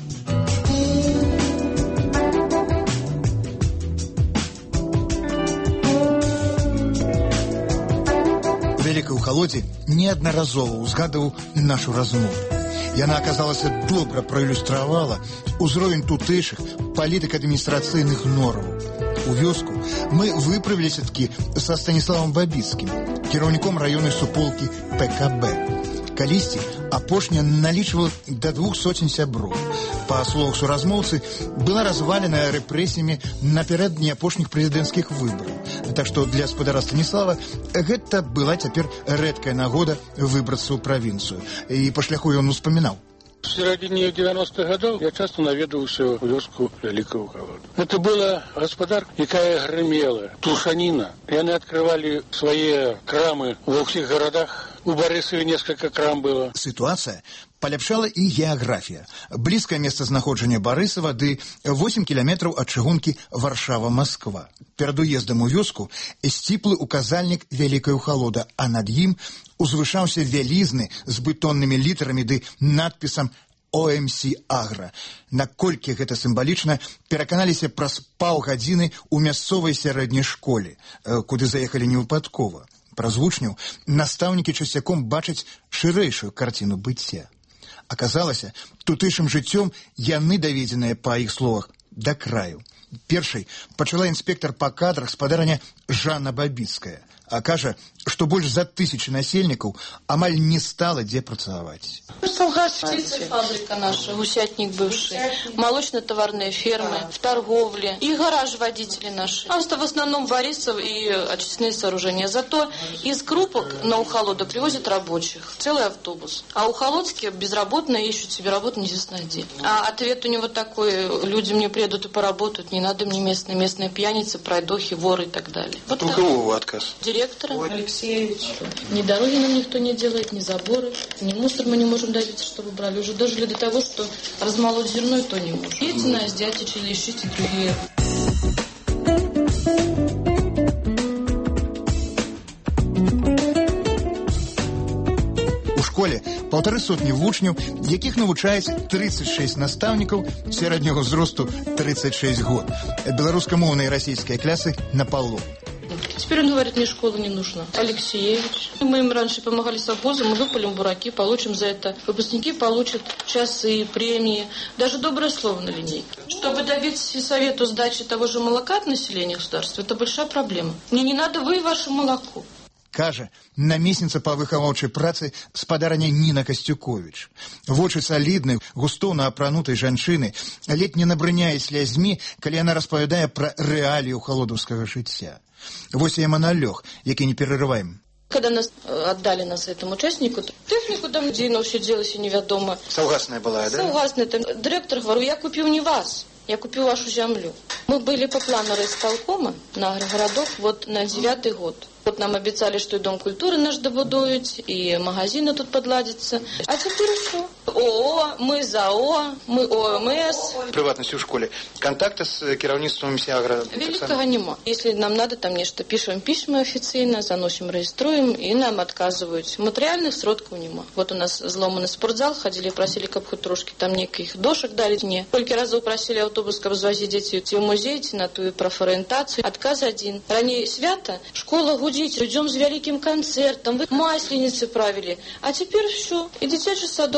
Вялікай Халодзе неаднаразова ўзгадваў нашу размову. Яна аказалася добра праілюстравала ўзровень тутэйшых палітыка-адміністрацыйных нормаў. У вёску мы выправіліся-такі са Станіславам Бабіцкім, кіраўніком раённай суполкі ПКБ. Калісьці апошня налічвала да 200 сяброў. Па словах суразмоўцы, была развалена рэпрэсіямі напярэдадні апошніх прэзідэнцкіх выбараў. Так што для спадара Станіслава гэта была цяпер рэдкая нагода выбрацца ў правінцыю. І па шляху ён успамінаў. В середине 90-х годов я часто наведывался в вёску Великого Колоду. Это была господарка, якая гремела, тушанина. И они открывали свои крамы во всех городах. У Борисове несколько крам было. Ситуация паляпшала і геаграфія. Блізкае месцазнаходжанне Барысава ды 8 кіламетраў ад чыгункі Варшава-Масква. Перад уездам у вёску сціплы указальнік Вялікай Халода, а над ім узвышаўся вялізны з бетоннымі літарамі ды надпісам ОМС Агра. Наколькі гэта сімвалічна, пераканаліся праз паўгадзіны ў мясцовай сярэдняй школе, куды заехалі невыпадкова. Праз вучняў настаўнікі часцяком бачаць шырэйшую карціну быцця. Аказалася, тутэйшым жыццём яны даведзеныя, па іх словах, да краю. Першай пачала інспектар па кадрах спадарня Жанна Бабіцкая. А кажа, што больш за 1000 насельнікаў амаль не стала дзе працаваць. Фабрика наша, гусятник бывший, молочно-товарные фермы, в торговле и гараж водители наши. Просто в основном Борисов и очистные сооружения. Зато из Крупок на Ухолоду привозят рабочих, целый автобус. А Ухолодские безработные ищут себе работу неизвестно где. А ответ у него такой: люди мне приедут и поработают, не надо мне местные пьяницы, пройдохи, воры и так далее. Вот у кого отказ? Директора Алексеевич. Ни дороги нам никто не делает, ни заборы, ни мусор мы не можем добиться, чтобы брали. Уже дожили до того, что размолоть зерно и то не можем. Едьте на Аздятич или ищите другие. У школе 150 вучняў, якіх навучаюць 36 настаўнікаў, сярэдняга ўзросту 36 год. Беларускамоўныя і расійскія клясы напалову. Теперь он говорит, мне школа не нужна. Алексеевич. Мы им раньше помогали с обозом, мы выпалим бураки, получим за это. Выпускники получат часы, премии, даже доброе слово на линейке. Чтобы добиться совету сдачи того же молока от населения государства, это большая проблема. Мне не надо вы и ваше молоко. Кажа намесніца па выхаваўчай працы спадарня Ніна Касцюковіч. Вочы саліднай, густоўна апранутай жанчыны ледь не набрыняе слязьмі, калі яна распавядае пра рэалію халодаўскага жыцця. Вось я маналёг, які не перерываем. Когда нас отдали нас этому участнику, технику там где все делалось неведомо. Саўгасная была, да? Саўгасная. Директор говорил, я купил не вас, я купил вашу землю. Мы были по плану райисполкома на агрогородок вот на 9-й год. Вот нам обещали, что и Дом культуры наш добудуют, и магазины тут подладятся. А теперь все. ООО, мы ЗАО, мы ОМС. Приватность в школе. Контакты с кіраўніцтвом Агра? Великого нема. Если нам надо там нечто, пишем письма официально, заносим, региструем, и нам отказывают. Материальных сродков нема. Вот у нас сломанный спортзал, ходили, просили, как хоть трошки там неких дошек дали мне. Сколько разов просили автобус, как развозить детей в музей, на ту профориентацию. Отказ один. Ранее свято, школа гудит. Идем с великим концертом, вы масленицы правили. А теперь все. И детский садок тоже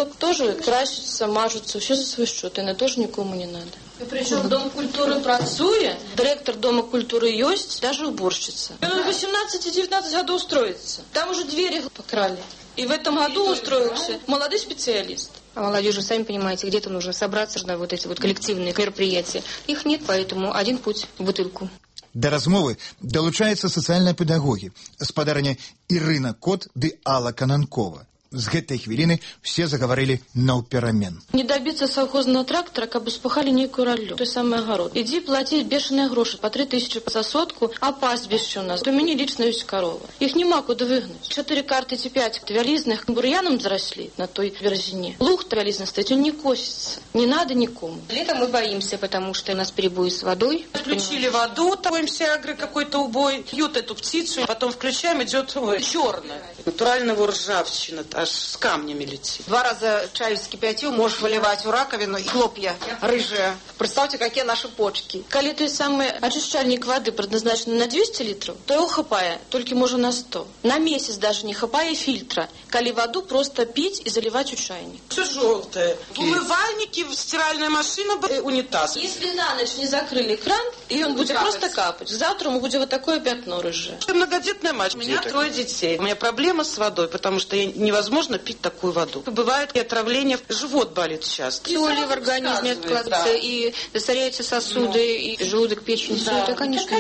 ухаживают, красятся, мажутся, все за свой счет, и на тоже никому не надо. И причем Дом культуры працуе, директор Дома культуры есть, даже уборщица. Он 18-19 годов устроится. Там уже двери покрали. И в этом году устроился молодой специалист. А молодежи, сами понимаете, где-то нужно собраться на вот эти вот коллективные мероприятия. Их нет, поэтому один путь в бутылку. Да размовы долучаются социальные педагоги. Спадарня Ирина Кот ды Алла Кананкова. С гэтай хвилины все заговорили наўперамен. Не добиться совхозного трактора, как бы спахали некую ролю. Той самый огород. Иди платить бешеные гроши по 3000 за сотку, а пастбище у нас. У меня лично есть корова. Их нема куда выгнать. 4 карты эти 5 вялизных бурьяном заросли на той верзине. Луг вялизный стоит, он не косится. Не надо никому. Летом мы боимся, потому что у нас перебои с водой. Включили воду, боимся агры какой-то убой. Пьют эту птицу, потом включаем, идет черная. Натурального ржавчина. Аж с камнями летит. 2 раза чаю вскипятил, можешь выливать в раковину, и хлопья рыжие. Представьте, какие наши почки. Коли той самый очищальник воды предназначен на 200 литров, то его хапая только можно на 100. На месяц даже не хапая фильтра. Коли воду просто пить и заливать в чайник. Все желтое. Умывальники, стиральная машина, унитаз. Если на ночь не закрыли кран, и он будет просто капать, завтра мы будем вот такое пятно рыжее. Многодетная мать. У меня 3 детей. У меня проблема с водой, потому что невозможно пить такую воду. Бывает и отравление, живот болит часто. Соли в организме откладываются, да. И засоряются сосуды, и желудок, печень. Да. Все это, конечно.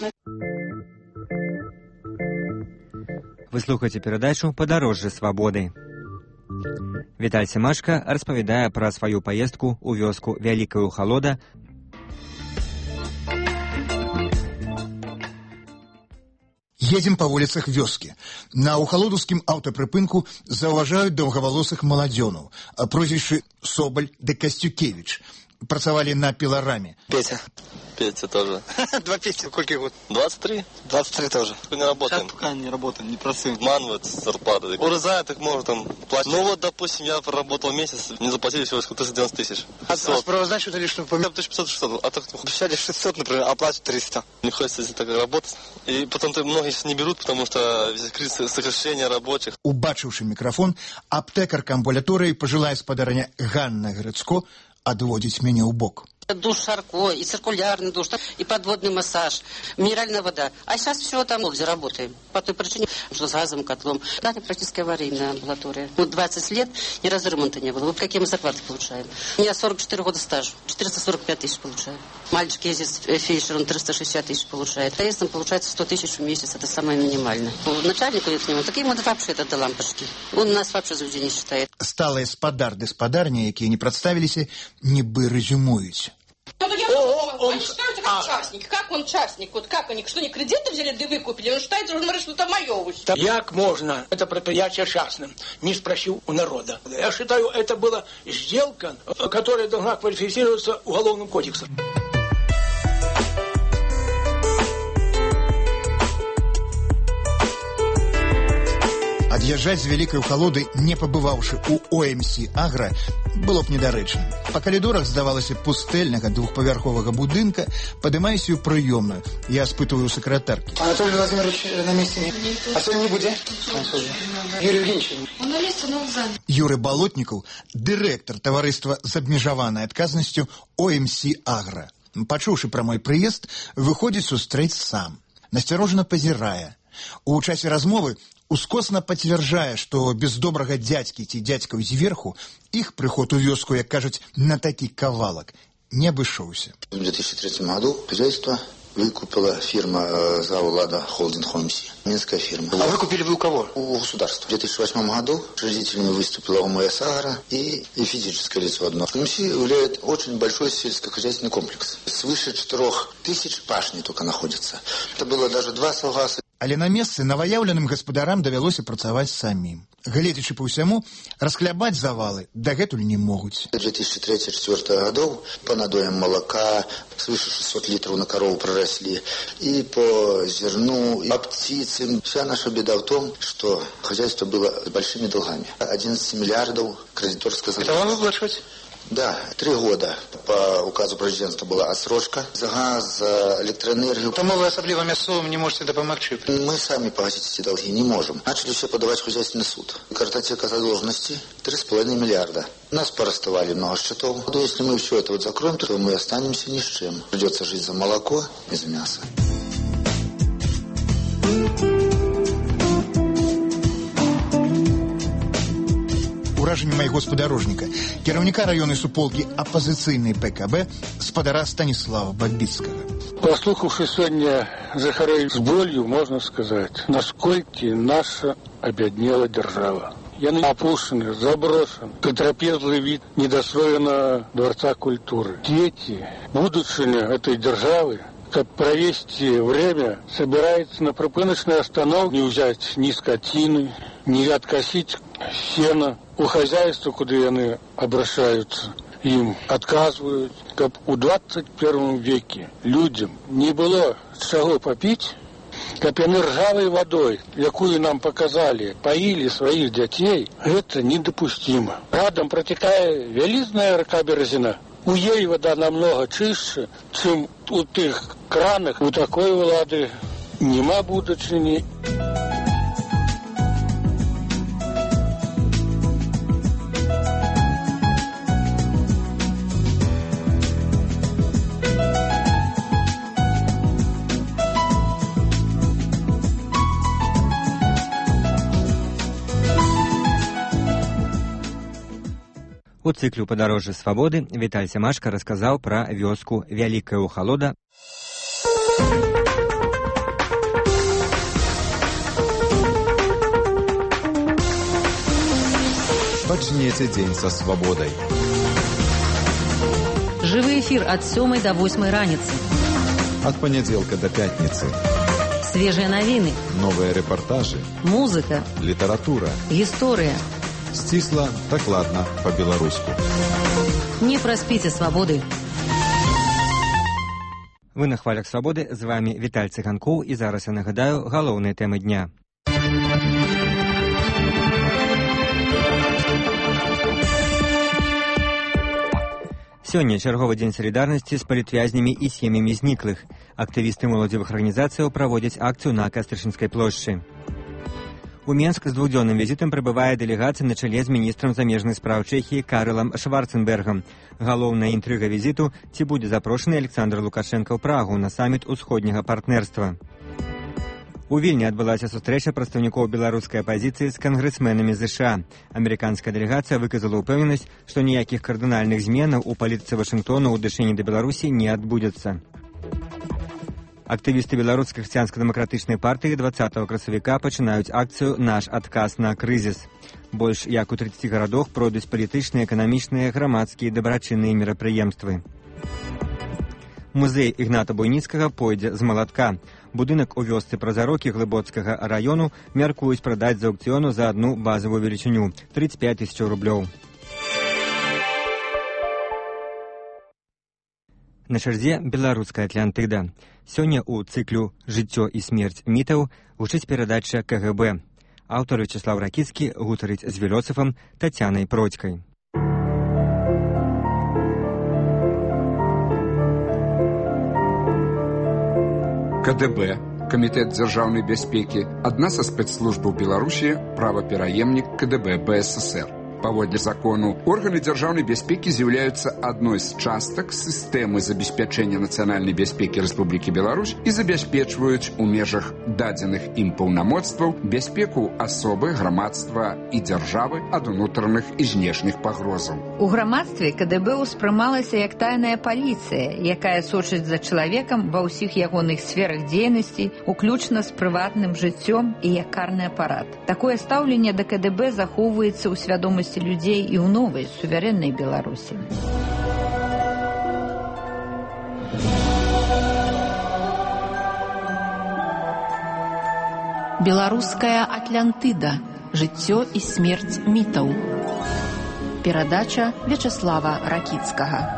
Вы слухаете передачу «Падарожжа свабоды». Віталь Семашка распавядае пра сваю паездку ў вёску Вялікая Ухалода. Едем по улицах вёски. На ухалодовскім аўтапрыпынку заўважаюць доўгавалосых маладзёнаў, прозвішчы Соболь да Костюкевич. Працавалі на пилораме. Петя тоже. 2 Пети, сколько год? 23. 23 тоже. Не работаем. Сейчас пока не работаем, не працуем. Манват, зарплата. Урезает, так может там платить. Ну вот, допустим, я проработал месяц, не заплатили всего 390 тысяч. А справоздачу ты лишь помимо? 1500-600, а так... Обещали 600, например, а платят 300. Не хочется здесь так работать. И потом многие сейчас не берут, потому что кризис сокращения рабочих. Убачивший микрофон, аптекарка амбулатории, пожилая спадарня Ганна Грыцко, отводить меня у бок. Душ Шарко, и циркулярный душ, и подводный массаж, минеральная вода. А сейчас все там, где работаем. По той причине, что с газовым котлом. Да, практически аварийная амбулатория. Вот 20 лет, ни разу ремонта не было. Вот какие мы зарплаты получаем. У меня 44 года стажа, 445 тысяч получаю. Мальчик ездит фельдшер, он 360 тысяч получает. Поездом получается 100 тысяч в месяц, это самое минимальное. Начальнику идет к нему, такие ему вообще это до лампочки. Он нас вообще за людей не считает. Сталые спадар ды спадарни, якія не представились, нібы резюмуюць. Он считается как частник. Как он частник? Вот как они, что они кредиты взяли, да выкупили? Он считается, что это мое. Як можно это предприятие частным? Не спросил у народа. Я считаю, это была сделка, которая должна квалифицироваться уголовным кодексом. Ад'язджаць з Вялікай Ухалоды, не пабываўшы ў ОМС Агра, было б недарэчным. Па калідорах здавалася пустэльнага двухпавярховага будынка, падымаюся ў прыёмную. Я спытываю сакратаркі. Анатолий Владимирович на месте нет. А сегодня не будет? Юрий Евгеньевич. Он на месте, но занят. Юрий Болотнікаў, дырэктар таварыства з абмежаванай адказнасцю ОМС Агра. Пачуўшы пра мой прыезд, выходзіць сустрэць сам. Насцярожана пазірае. У часе размовы ускосна пацвярджае, што без добрага дзядзькі ці дзядзькаў зверху іх прыход у вёску, як кажуць, на такі кавалак не абышоўся. В 2003 году хозяйство выкупила фирма «Заулада Холдинг ОМС». Минская фирма. А выкупили вы у кого? У государства. В 2008 году учредителями выступила ОМС Агра и физическое лицо одно. ОМС являет очень большой сельскохозяйственный комплекс. Свыше 4000 пашней только находится. Это было даже 2 совгаса. Але на месцы новоявленым гаспадарам давялося працаваць самім. Гледзячы па ўсяму, расхлябаць завалы дагэтуль не могуць. 2003-2004 годов по надоям молока свыше 600 литров на корову проросли. И по зерну, и по птицам. Вся наша беда в том, что хозяйство было с большими долгами. 11 миллиардов кредитор сказал. Это вам выплачивать? Да, 3 года по указу президента была отсрочка за газ, за электроэнергию. Тому вы особливо мясцовым не можете допомогчы? Мы сами погасить эти долги не можем. Начали все подавать в хозяйственный суд. Картотека задолженности 3,5 миллиарда. Нас порастовали много счетов. Но если мы все это закроем, то мы останемся ни с чем. Придется жить за молоко и за мясо. Уражанне майго спадарожніка, кіраўніка раённай суполкі апазіцыйнай ПКБ спадара Станіслава Бабіцкага. Послухавши сегодня Захарей с болью, можно сказать, насколько наша обеднела держава. Яны опущены, заброшены, контрапезлый вид недостроенного дворца культуры. Дети, будущее этой державы, как провести время, собирается на пропыночной остановке не взять ни скотины, ни откосить сено. У хозяйства, куда они обращаются, им отказывают. Как у 21 веке людям не было чего попить, как они ржавой водой, якую нам показали, поили своих детей, это недопустимо. Рядом протекает велизная река Березина. У ей вода намного чище, чем у тех кранах. У такой влады нема будучини. У цыклю «Падарожжа свабоды» Віталь Сямашка расказаў пра вёску Вялікая Ухалода. Пачнеце дзень са свабодай. Жывы эфір ад 7 до 8 раніцы. Ад панядзелка да пятніцы. Свежыя навіны. Новыя рэпартажы. Музыка. Літаратура. Гісторыя. Сцісла, дакладна, па-беларуску. Не праспіце свабоды. Вы на хвалях свабоды, з вами Віталь Цыганкоў, і зараз я нагадаю галоўныя тэмы дня. Сёння чарговы дзень салідарнасці з палітвязнямі і сем'ямі зніклых. Актывісты моладзевых арганізацыяў праводзяць акцыю на Кастрычніцкай плошчы. У Менск з двухдзённым візітам прыбывае дэлегацыя на чале з міністрам замежных спраў Чэхіі Карэлам Шварцэнбергам. Галоўная інтрыга візіту, ці будзе запрошаны Александр Лукашенко ў Прагу на саміт усходняга партнерства. У Вільні адбылася сустрэча прадстаўнікоў беларускай апазіцыі з кангрэсменамі ЗША. Амерыканская дэлегацыя выказала ўпэўненасць, што ніякіх кардынальных зменаў у палітыцы Вашынгтона ў дачыненні да Беларусі не адбудзецца. Актывісты беларускай хрысціянска-дэмакратычнай партыі 20 красавіка пачынаюць акцыю «Наш адказ на крызіс». Больш як у 30 гарадах пройдуць палітычныя, эканамічныя, грамадскія і дабрачынныя мерапрыемствы. Музей Ігната Буйніцкага пойдзе з малатка. Будынак у вёсцы Празарокі Глыбоцкага раёну мяркуюць прадаць з аўкцыёну за адну базавую велічыню – 35 000 рублёў. На чарзе беларуская Атлантыда. Сёння ў цыклю «Жыццё і смерць мітаў» гучыць перадача КГБ. Аўтар Вячеслав Ракіцкі гутарыць з філосафам Тацянай Продзькай. КДБ, Камітэт дзяржаўнай бяспекі, адна са спецслужбаў Беларусі, правапераемнік КДБ БССР. Паводле закону, органы дзяржаўнай бяспекі з'яўляюцца адной з частак сістэмы забеспячэння нацыянальнай бяспекі Рэспублікі Беларусь і забяспечваюць у межах дадзеных ім паўнамоцтваў бяспеку асобы, грамадства і дзяржавы ад унутраных і знешніх пагрозаў. У грамадстве КДБ ўспрымалася як тайная паліцыя, якая сочыць за чалавекам ва ўсіх ягоных сферах дзейнасці, уключна з прыватным жыццём і як карны апарат. Такое стаўленне да КДБ захоўваецца ў свядомасці людзей і ў новай суверэннай Беларусі. Беларуская Атлантыда. Жыццё і смерць мітаў. Перадача Вячеслава Ракіцкага.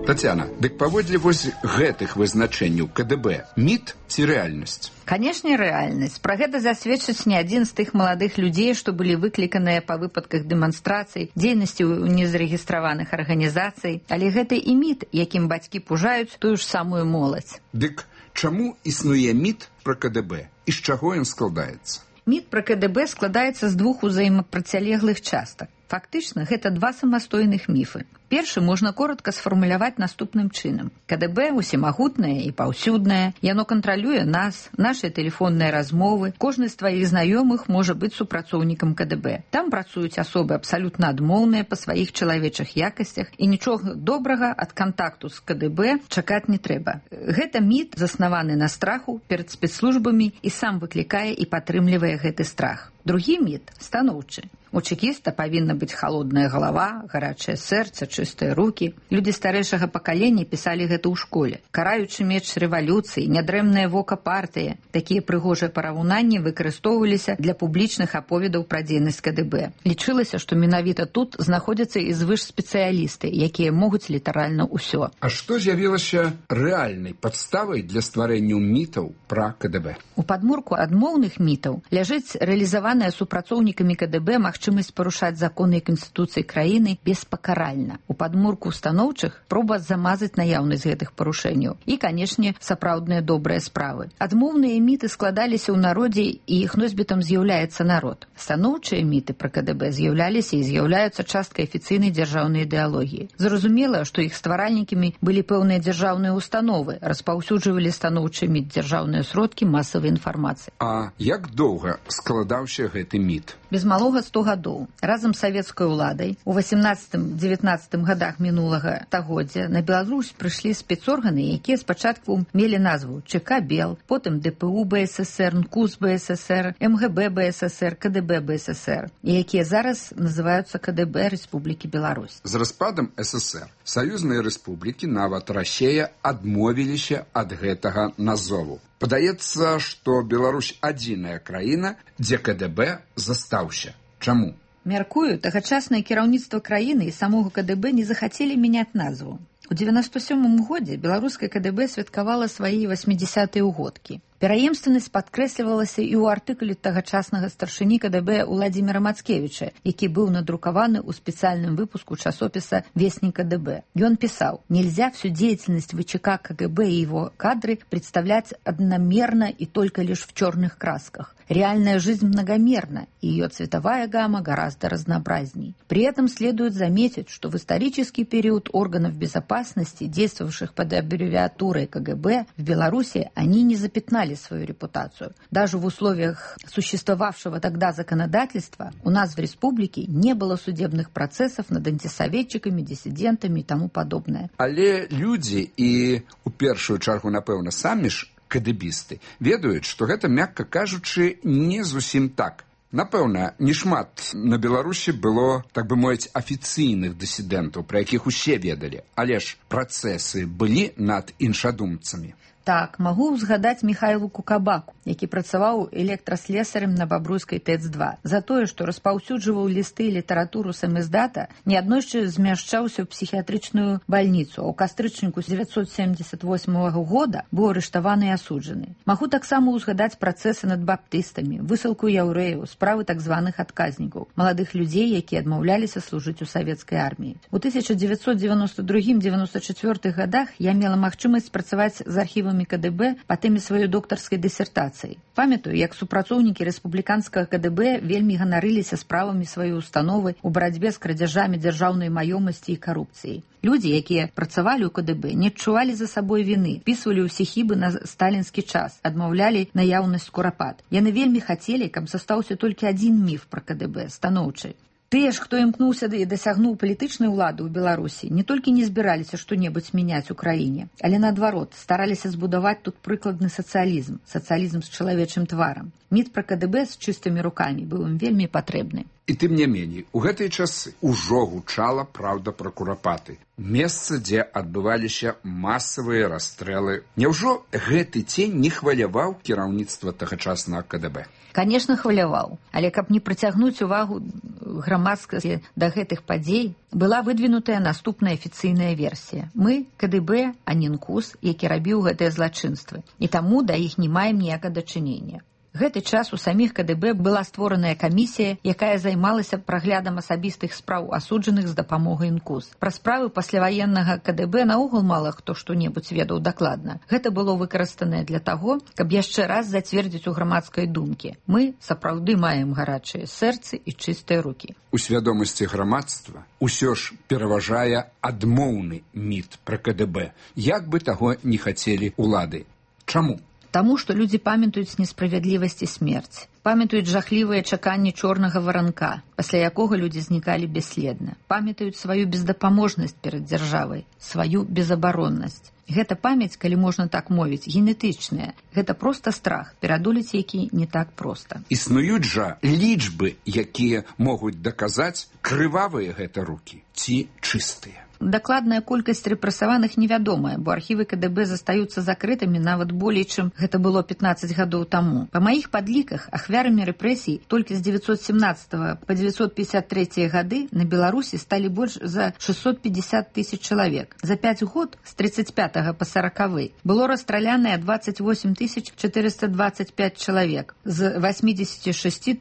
Тацяна, дык паводле вось гэтых вызначэнняў КДБ міт ці рэальнасць? Канешне, рэальнасць. Пра гэта засведчыць не адзін з тых маладых людзей, што былі выкліканыя па выпадках дэманстрацый, дзейнасці ў незарэгістраваных арганізацый, але гэта і міт, якім бацькі пужаюць тую ж самую моладзь. Дык чаму існуе міт пра КДБ і з чаго ён складаецца? Міт пра КДБ складаецца з двух узаемапрацялеглых частак. Фактычна, гэта два самастойных міфы. Першы можна коротка сфармуляваць наступным чынам. КДБ усімагутнае і паўсюднае, яно кантралюе нас, нашыя тэлефонныя размовы, кожны з тваіх знаёмых можа быць супрацоўнікам КДБ. Там працуюць асобы абсалютна адмоўныя па сваіх чалавечых якасцях і нічога добрага ад кантакту з КДБ чакаць не трэба. Гэта міт, заснаваны на страху перад спецслужбамі і сам выклікае і падтрымлівае гэты страх. Другі міт станоўчы. У чекіста павінна быць халодная галава, гарачае сэрца, чыстыя рукі. Людзі старэйшага пакалення пісалі гэта ў школе. Караючы меч рэвалюцыі, нядрэмнае вока партыя. Такія прыгожыя параўнанні выкарыстоўваліся для публічных аповедаў пра дзейнасць КДБ. Лічылася, што менавіта тут знаходзяцца і звышспецыялісты, якія могуць літаральна ўсё. А што з'явілася рэальнай падставай для стварэння мітаў пра КДБ? У падмурку адмоўных мітаў ляжыць рэалізаваная супрацоўнікамі КДБ магчымасць парушаць законы і канстытуцыі краіны беспакаральна. У падмурку станоўчых проба замазаць наяўнасць гэтых парушэнняў і, канешне, сапраўдныя добрыя справы. Адмоўныя міты складаліся ў народзе і іх носьбітам з'яўляецца народ. Станоўчыя міты пра КДБ з'яўляліся і з'яўляюцца часткай афіцыйнай дзяржаўнай ідэалогіі. Зразумела, што іх стваральнікамі былі пэўныя дзяржаўныя установы, распаўсюджвалі станоўчыя міт дзяржаўныя сродкі масавай інфармацыі. А як доўга складаўся гэты міт? Без малога 100 гадоў. Разам з савецкай уладай у 18-19 гадах мінулага стагоддзя на Беларусь прыйшлі спецорганы, якія спачатку мелі назву ЧК БЕЛ, потым ДПУ БССР, НКУС БССР, МГБ БССР, КДБ БССР, і якія зараз называюцца КДБ Рэспублікі Беларусь. З распадам ССР саюзныя рэспублікі, нават Расія, адмовіліся ад гэтага назову. Падаецца, што Беларусь адзіная краіна, дзе КДБ застаўся. Чаму? Мяркую, тагачаснае кіраўніцтва краіны і самога КДБ не захацелі мяняць назву. У 97 годзе беларускае КДБ святкавала свае 80-е ўгодкі. Пераемственнасць падкрэслівалася і ў артыкуле тагачаснага старшыні КДБ Уладзіміра Мацкевіча, які быў надрукаваны ў спецыяльным выпуску часопіса «Вестник КДБ». Он писал: «Нельзя всю деятельность ВЧК КГБ и его кадры представлять одномерно и только лишь в черных красках. Реальная жизнь многомерна, и ее цветовая гамма гораздо разнообразней. При этом следует заметить, что в исторический период органов безопасности, действовавших под аббревиатурой КГБ, в Беларуси они не запятнали свою репутацию. Даже в условиях существовавшего тогда законодательства у нас в республике не было судебных процессов над антисоветчиками, диссидентами и тому подобное». Але люди и, у першую чаргу, напэўна, самі ж кадыбісты ведаюць, што гэта, мякка кажучы, не зусім так. Напэўна, не шмат на Беларусі было, так бы мовіць, афіцыйных дысідэнтаў, пра якіх усе ведалі, але ж працэсы былі над іншадумцамі. Так, магу ўзгадаць Міхайлу Кукабаку, які працаваў электраслесарем на Бабруйскай ТЭЦ-2. За тое, што распаўсюджваў лісты і літаратуру самиздата, неаднойчы змяшчаўся ў псіхіятрычную бальніцу, а ў кастрычніку 1978 года быў арыштаваны і асуджаны. Магу таксама ўзгадаць працэсы над баптыстамі, высылку яўрэяў, справы так званых адказнікаў, маладых людзей, якія адмаўляліся служыць у савецкай арміі. У 1992-94 годах я мела магчымасць працаваць з архівам КДБ па тэме сваёй доктарскай дысертацыі. Памятаю, як супрацоўнікі рэспубліканскага КДБ вельмі ганарыліся справамі сваёй установы ў барацьбе з крадзяжамі дзяржаўнай маёмасці і карупцыі. Людзі, якія працавалі ў КДБ, не адчувалі за сабой віны, спісвалі ўсе хібы на сталінскі час, адмаўлялі наяўнасць курапат. Яны вельмі хацелі, каб застаўся толькі адзін міф пра КДБ, станоўчы. Тыя ж, хто імкнуўся і дасягнуў палітычнай улады ў Беларусі, не толькі не збіраліся што-небудзь мяняць у краіне, але наадварот, стараліся збудаваць тут прыкладны сацыялізм з чалавечым тварам. Міт пра КДБ з чыстымі рукамі быў ім вельмі патрэбны. І тым не меней, у гэтыя часы ўжо гучала праўда пра курапаты. Месца, дзе адбываліся масавыя расстрэлы. Няўжо гэты цень не хваляваў кіраўніцтва тагачаснага КДБ? Конечно, хваляваў, але каб не прыцягнуць увагу грамадскасці да гэтых падзей, была выдвинутая наступная афіцыйная версія. Мы КДБ, а не НКУС, які рабіў гэтыя злачынствы, і таму да іх не маем ніякага дачынення. Гэты час у саміх КДБ была створаная камісія, якая займалася праглядам асабістых спраў асуджаных з дапамогай НКУС. Пра справы пасляваеннага КДБ наогул мала хто што-небудзь ведаў дакладна. Гэта было выкарыстанае для таго, каб яшчэ раз зацвердзіць у грамадскай думкі. Мы сапраўды маем гарачыя сэрцы і чыстыя рукі. У свядомасці грамадства ўсё ж пераважае адмоўны міт пра КДБ, як бы таго не хацелі улады. Чаму? Таму, што людзі памятаюць несправядлівасць і смерць, памятаюць жахлівыя чаканні чорнага варанка, пасля якога людзі знікалі бясследна, памятаюць сваю бездапаможнасць перад дзяржавай, сваю безабароннасць. Гэта памяць, калі можна так мовіць, генетычная. Гэта проста страх, перадолець які не так проста. Існуюць жа лічбы, якія могуць даказаць, крывавыя гэта рукі ці чыстыя. Дакладная колькасць рэпрэсаваных невядомая, бо архівы КДБ застаюцца закрытымі нават болей, чым гэта было 15 гадоў таму. Па маіх падліках, ахвярамі рэпрэсій толькі з 917 па 953 гады на Беларусі сталі больш за 650 тысяч чалавек. За 5 год, з 35 па 40 было расстраляныя 28 425 чалавек з 86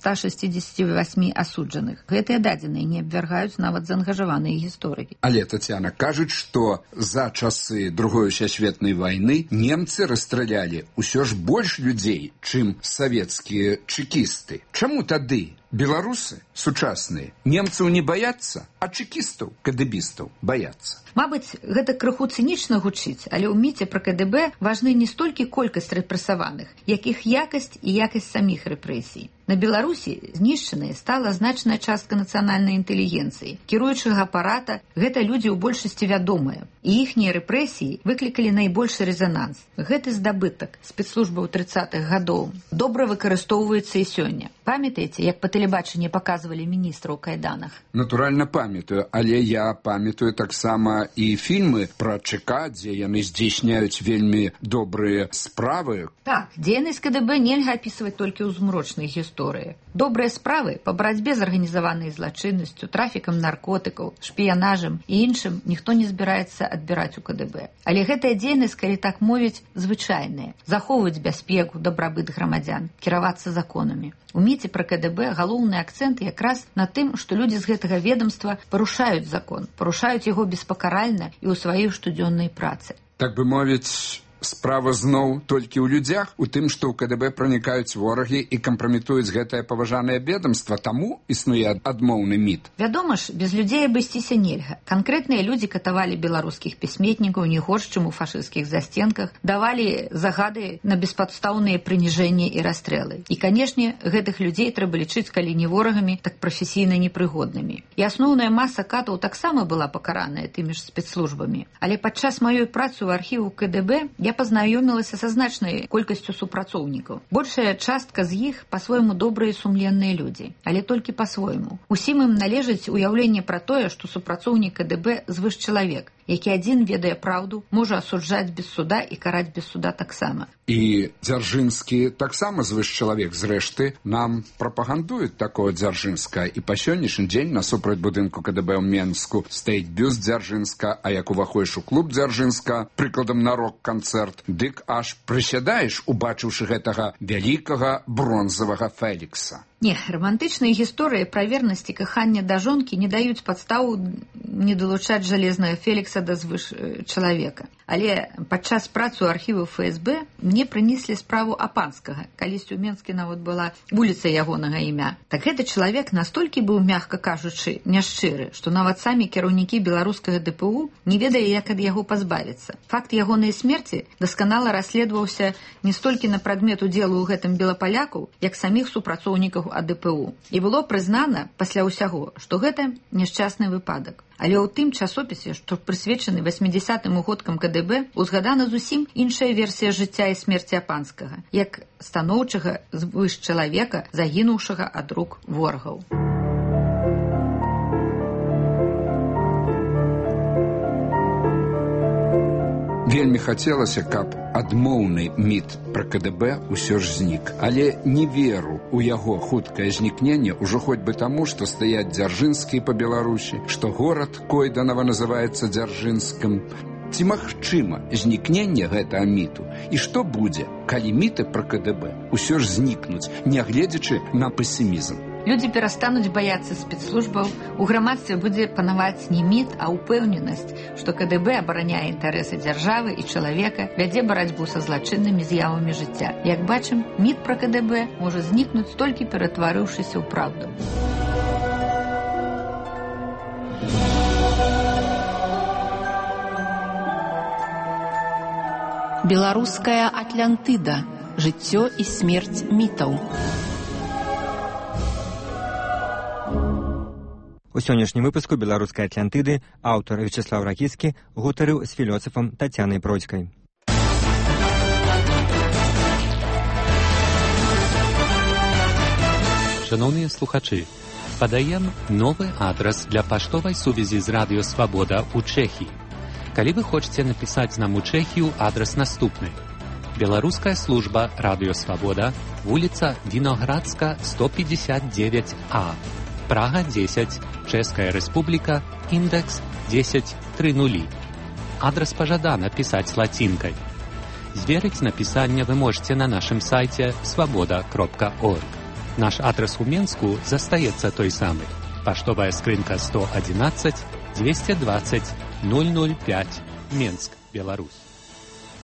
168 асуджаных. Гэтыя дадзеныя не абвяргаюць нават заангажаваныя гісторыкі. Але, Тацяна, кажуць, што за часы Другой сусветнай вайны немцы расстралялі ўсё ж больш людзей, чым савецкія чэкісты. Чаму тады беларусы сучасныя немцаў не баяцца, а чэкістаў, кдэбістаў баяцца? Мабыць, гэта крыху цынічна гучыць, але ў міце пра КДБ важны не столькі колькасць рэпрэсаваных, як іх якасць і якасць саміх рэпрэсій. На Беларусі знішчанай стала значная частка нацыянальнай інтэлігенцыі. Кіруючага апарата гэта людзі ў большасці вядомыя, і іхнія рэпрэсіі выклікалі найбольшы рэзананс. Гэты здабытак спецслужбаў 30-х гадоў добра выкарыстоўваецца і сёння. Памятаеце, як па тэлебачанні паказвалі міністра ў кайданах? Натуральна памятаю, але я памятаю таксама і фільмы пра ЧК, дзе яны здзейсняюць вельмі добрыя справы. Так, дзейнасць КДБ нельга апісваць толькі ў змрочнай гісторыі. Добрыя справы па барацьбе з арганізаванай злачыннасцю, трафікам наркотыкаў, шпіянажам і іншым ніхто не збіраецца адбіраць у КДБ. Але гэтая дзейнасць, калі так мовіць, звычайная. Захоўваць бяспеку, дабрабыт грамадзян, кіравацца законамі. У міце пра КДБ галоўны акцэнт якраз на тым, што людзі з гэтага ведамства парушаюць закон, парушаюць яго беспакаральна і ў сваёй штодзённай працы. Так бы мовіць, справа зноў толькі ў людзях, у тым, што ў КДБ пранікаюць ворагі і кампраметуюць гэтае паважанае ведамства, таму існуе адмоўны міт. Вядома ж, без людзей абысціся нельга. Канкрэтныя людзі катавалі беларускіх пісьменнікаў не горш, чым у фашысцкіх застенках, давалі загады на беспадстаўныя прыніжэнні і расстрэлы. І, канешне, гэтых людзей трэба лічыць, калі не ворагамі, так прафесійна непрыгоднымі. І асноўная маса катаў таксама была пакараная тымі ж спецслужбамі. Але падчас маёй працы ў архіву КДБ я пазнаёмілася са значнай колькасцю супрацоўнікаў. Большая частка з іх па-свойму добрыя і сумленныя людзі, але толькі па-свойму. Усім ім належыць уяўленне пра тое, што супрацоўнік КДБ звышчалавек, які адзін ведае праўду, можа асуджаць без суда і караць без суда таксама. І Дзяржынскі таксама звышчалавек. Зрэшты, нам прапагандуюць такого Дзяржынска. І па сённяшні дзень насупраць будынку КДБ ў Менску стаіць бюст Дзяржынска, а як уваходзіш у клуб Дзяржынска, прыкладам на рок-канцэрт, дык аж прысядаеш, убачыўшы гэтага вялікага бронзавага Фелікса. Не, романтычныя гісторыі пра вернасць і каханне да жонкі не даюць падставу не далучаць жалезнага Фелікса да звыш чалавека. Але падчас працы ў архіву ФСБ мне прынеслі справу Апанскага. Калісьці ў Менске нават была вуліца ягонага імя. Так гэты чалавек настолькі быў, мякка кажучы, няшчыры, што нават самі кіраўнікі беларускага ДПУ не ведалі, як ад яго пазбавіцца. Факт ягонай смерці дасканала расследаваўся не столькі на прадмет удзелу ў гэтым белапаляку, як саміх супрацоўнікаў АДПУ. І было прызнана пасля ўсяго, што гэта няшчасны выпадак. Але ў тым часопісе, што прысвечаны 80-м угодкам КДБ, узгадана зусім іншая версія жыцця і смерці Апанскага, як станоўчага звышчалавека, загінуўшага ад рук ворагаў. Вельмі хацелася, каб адмоўны міт пра КДБ усё ж знік. Але не веру ў яго хуткае знікненне ўжо хоць бы таму, што стаяць Дзяржынскія па Беларусі, што горад Койданава называецца Дзяржынскім. Ці магчыма знікненне гэтага міту? І што будзе, калі міты пра КДБ усё ж знікнуць, нягледзячы на песімізм? Людзі перастануць баяцца спецслужбаў, у грамадстве будзе панаваць не міт, а ўпэўненасць, што КДБ абараняе інтарэсы дзяржавы і чалавека, вядзе барацьбу са злачыннымі з'явамі жыцця. Як бачым, міт пра КДБ можа знікнуць, толькі ператварыўшыся ў праўду. Беларуская Атлантыда. Жыццё і смерць мітаў. У сённяшнім выпуску беларускай Атлантыды аўтар Вячеслав Ракіцкі гутарыў з філосафам Тацянай Бродзькай. Шановныя слухачы, падаем новы адрас для паштовай сувязі з Радыё Свабода ў Чэхіі. Калі вы хочаце напісаць нам у Чэхію, адрас наступны. Беларуская служба Радыё Свабода, вуліца Віноградска, 159А. Прага 10, Чэшская Рэспубліка, індекс 1030. Адрас пажадана пісаць лацінкай. Зверыць напісанне вы можете на нашым сайце свабода.орг. Наш адрас у Менску застаецца той самы. Паштовая скрынка 111 220 005, Менск, Беларусь.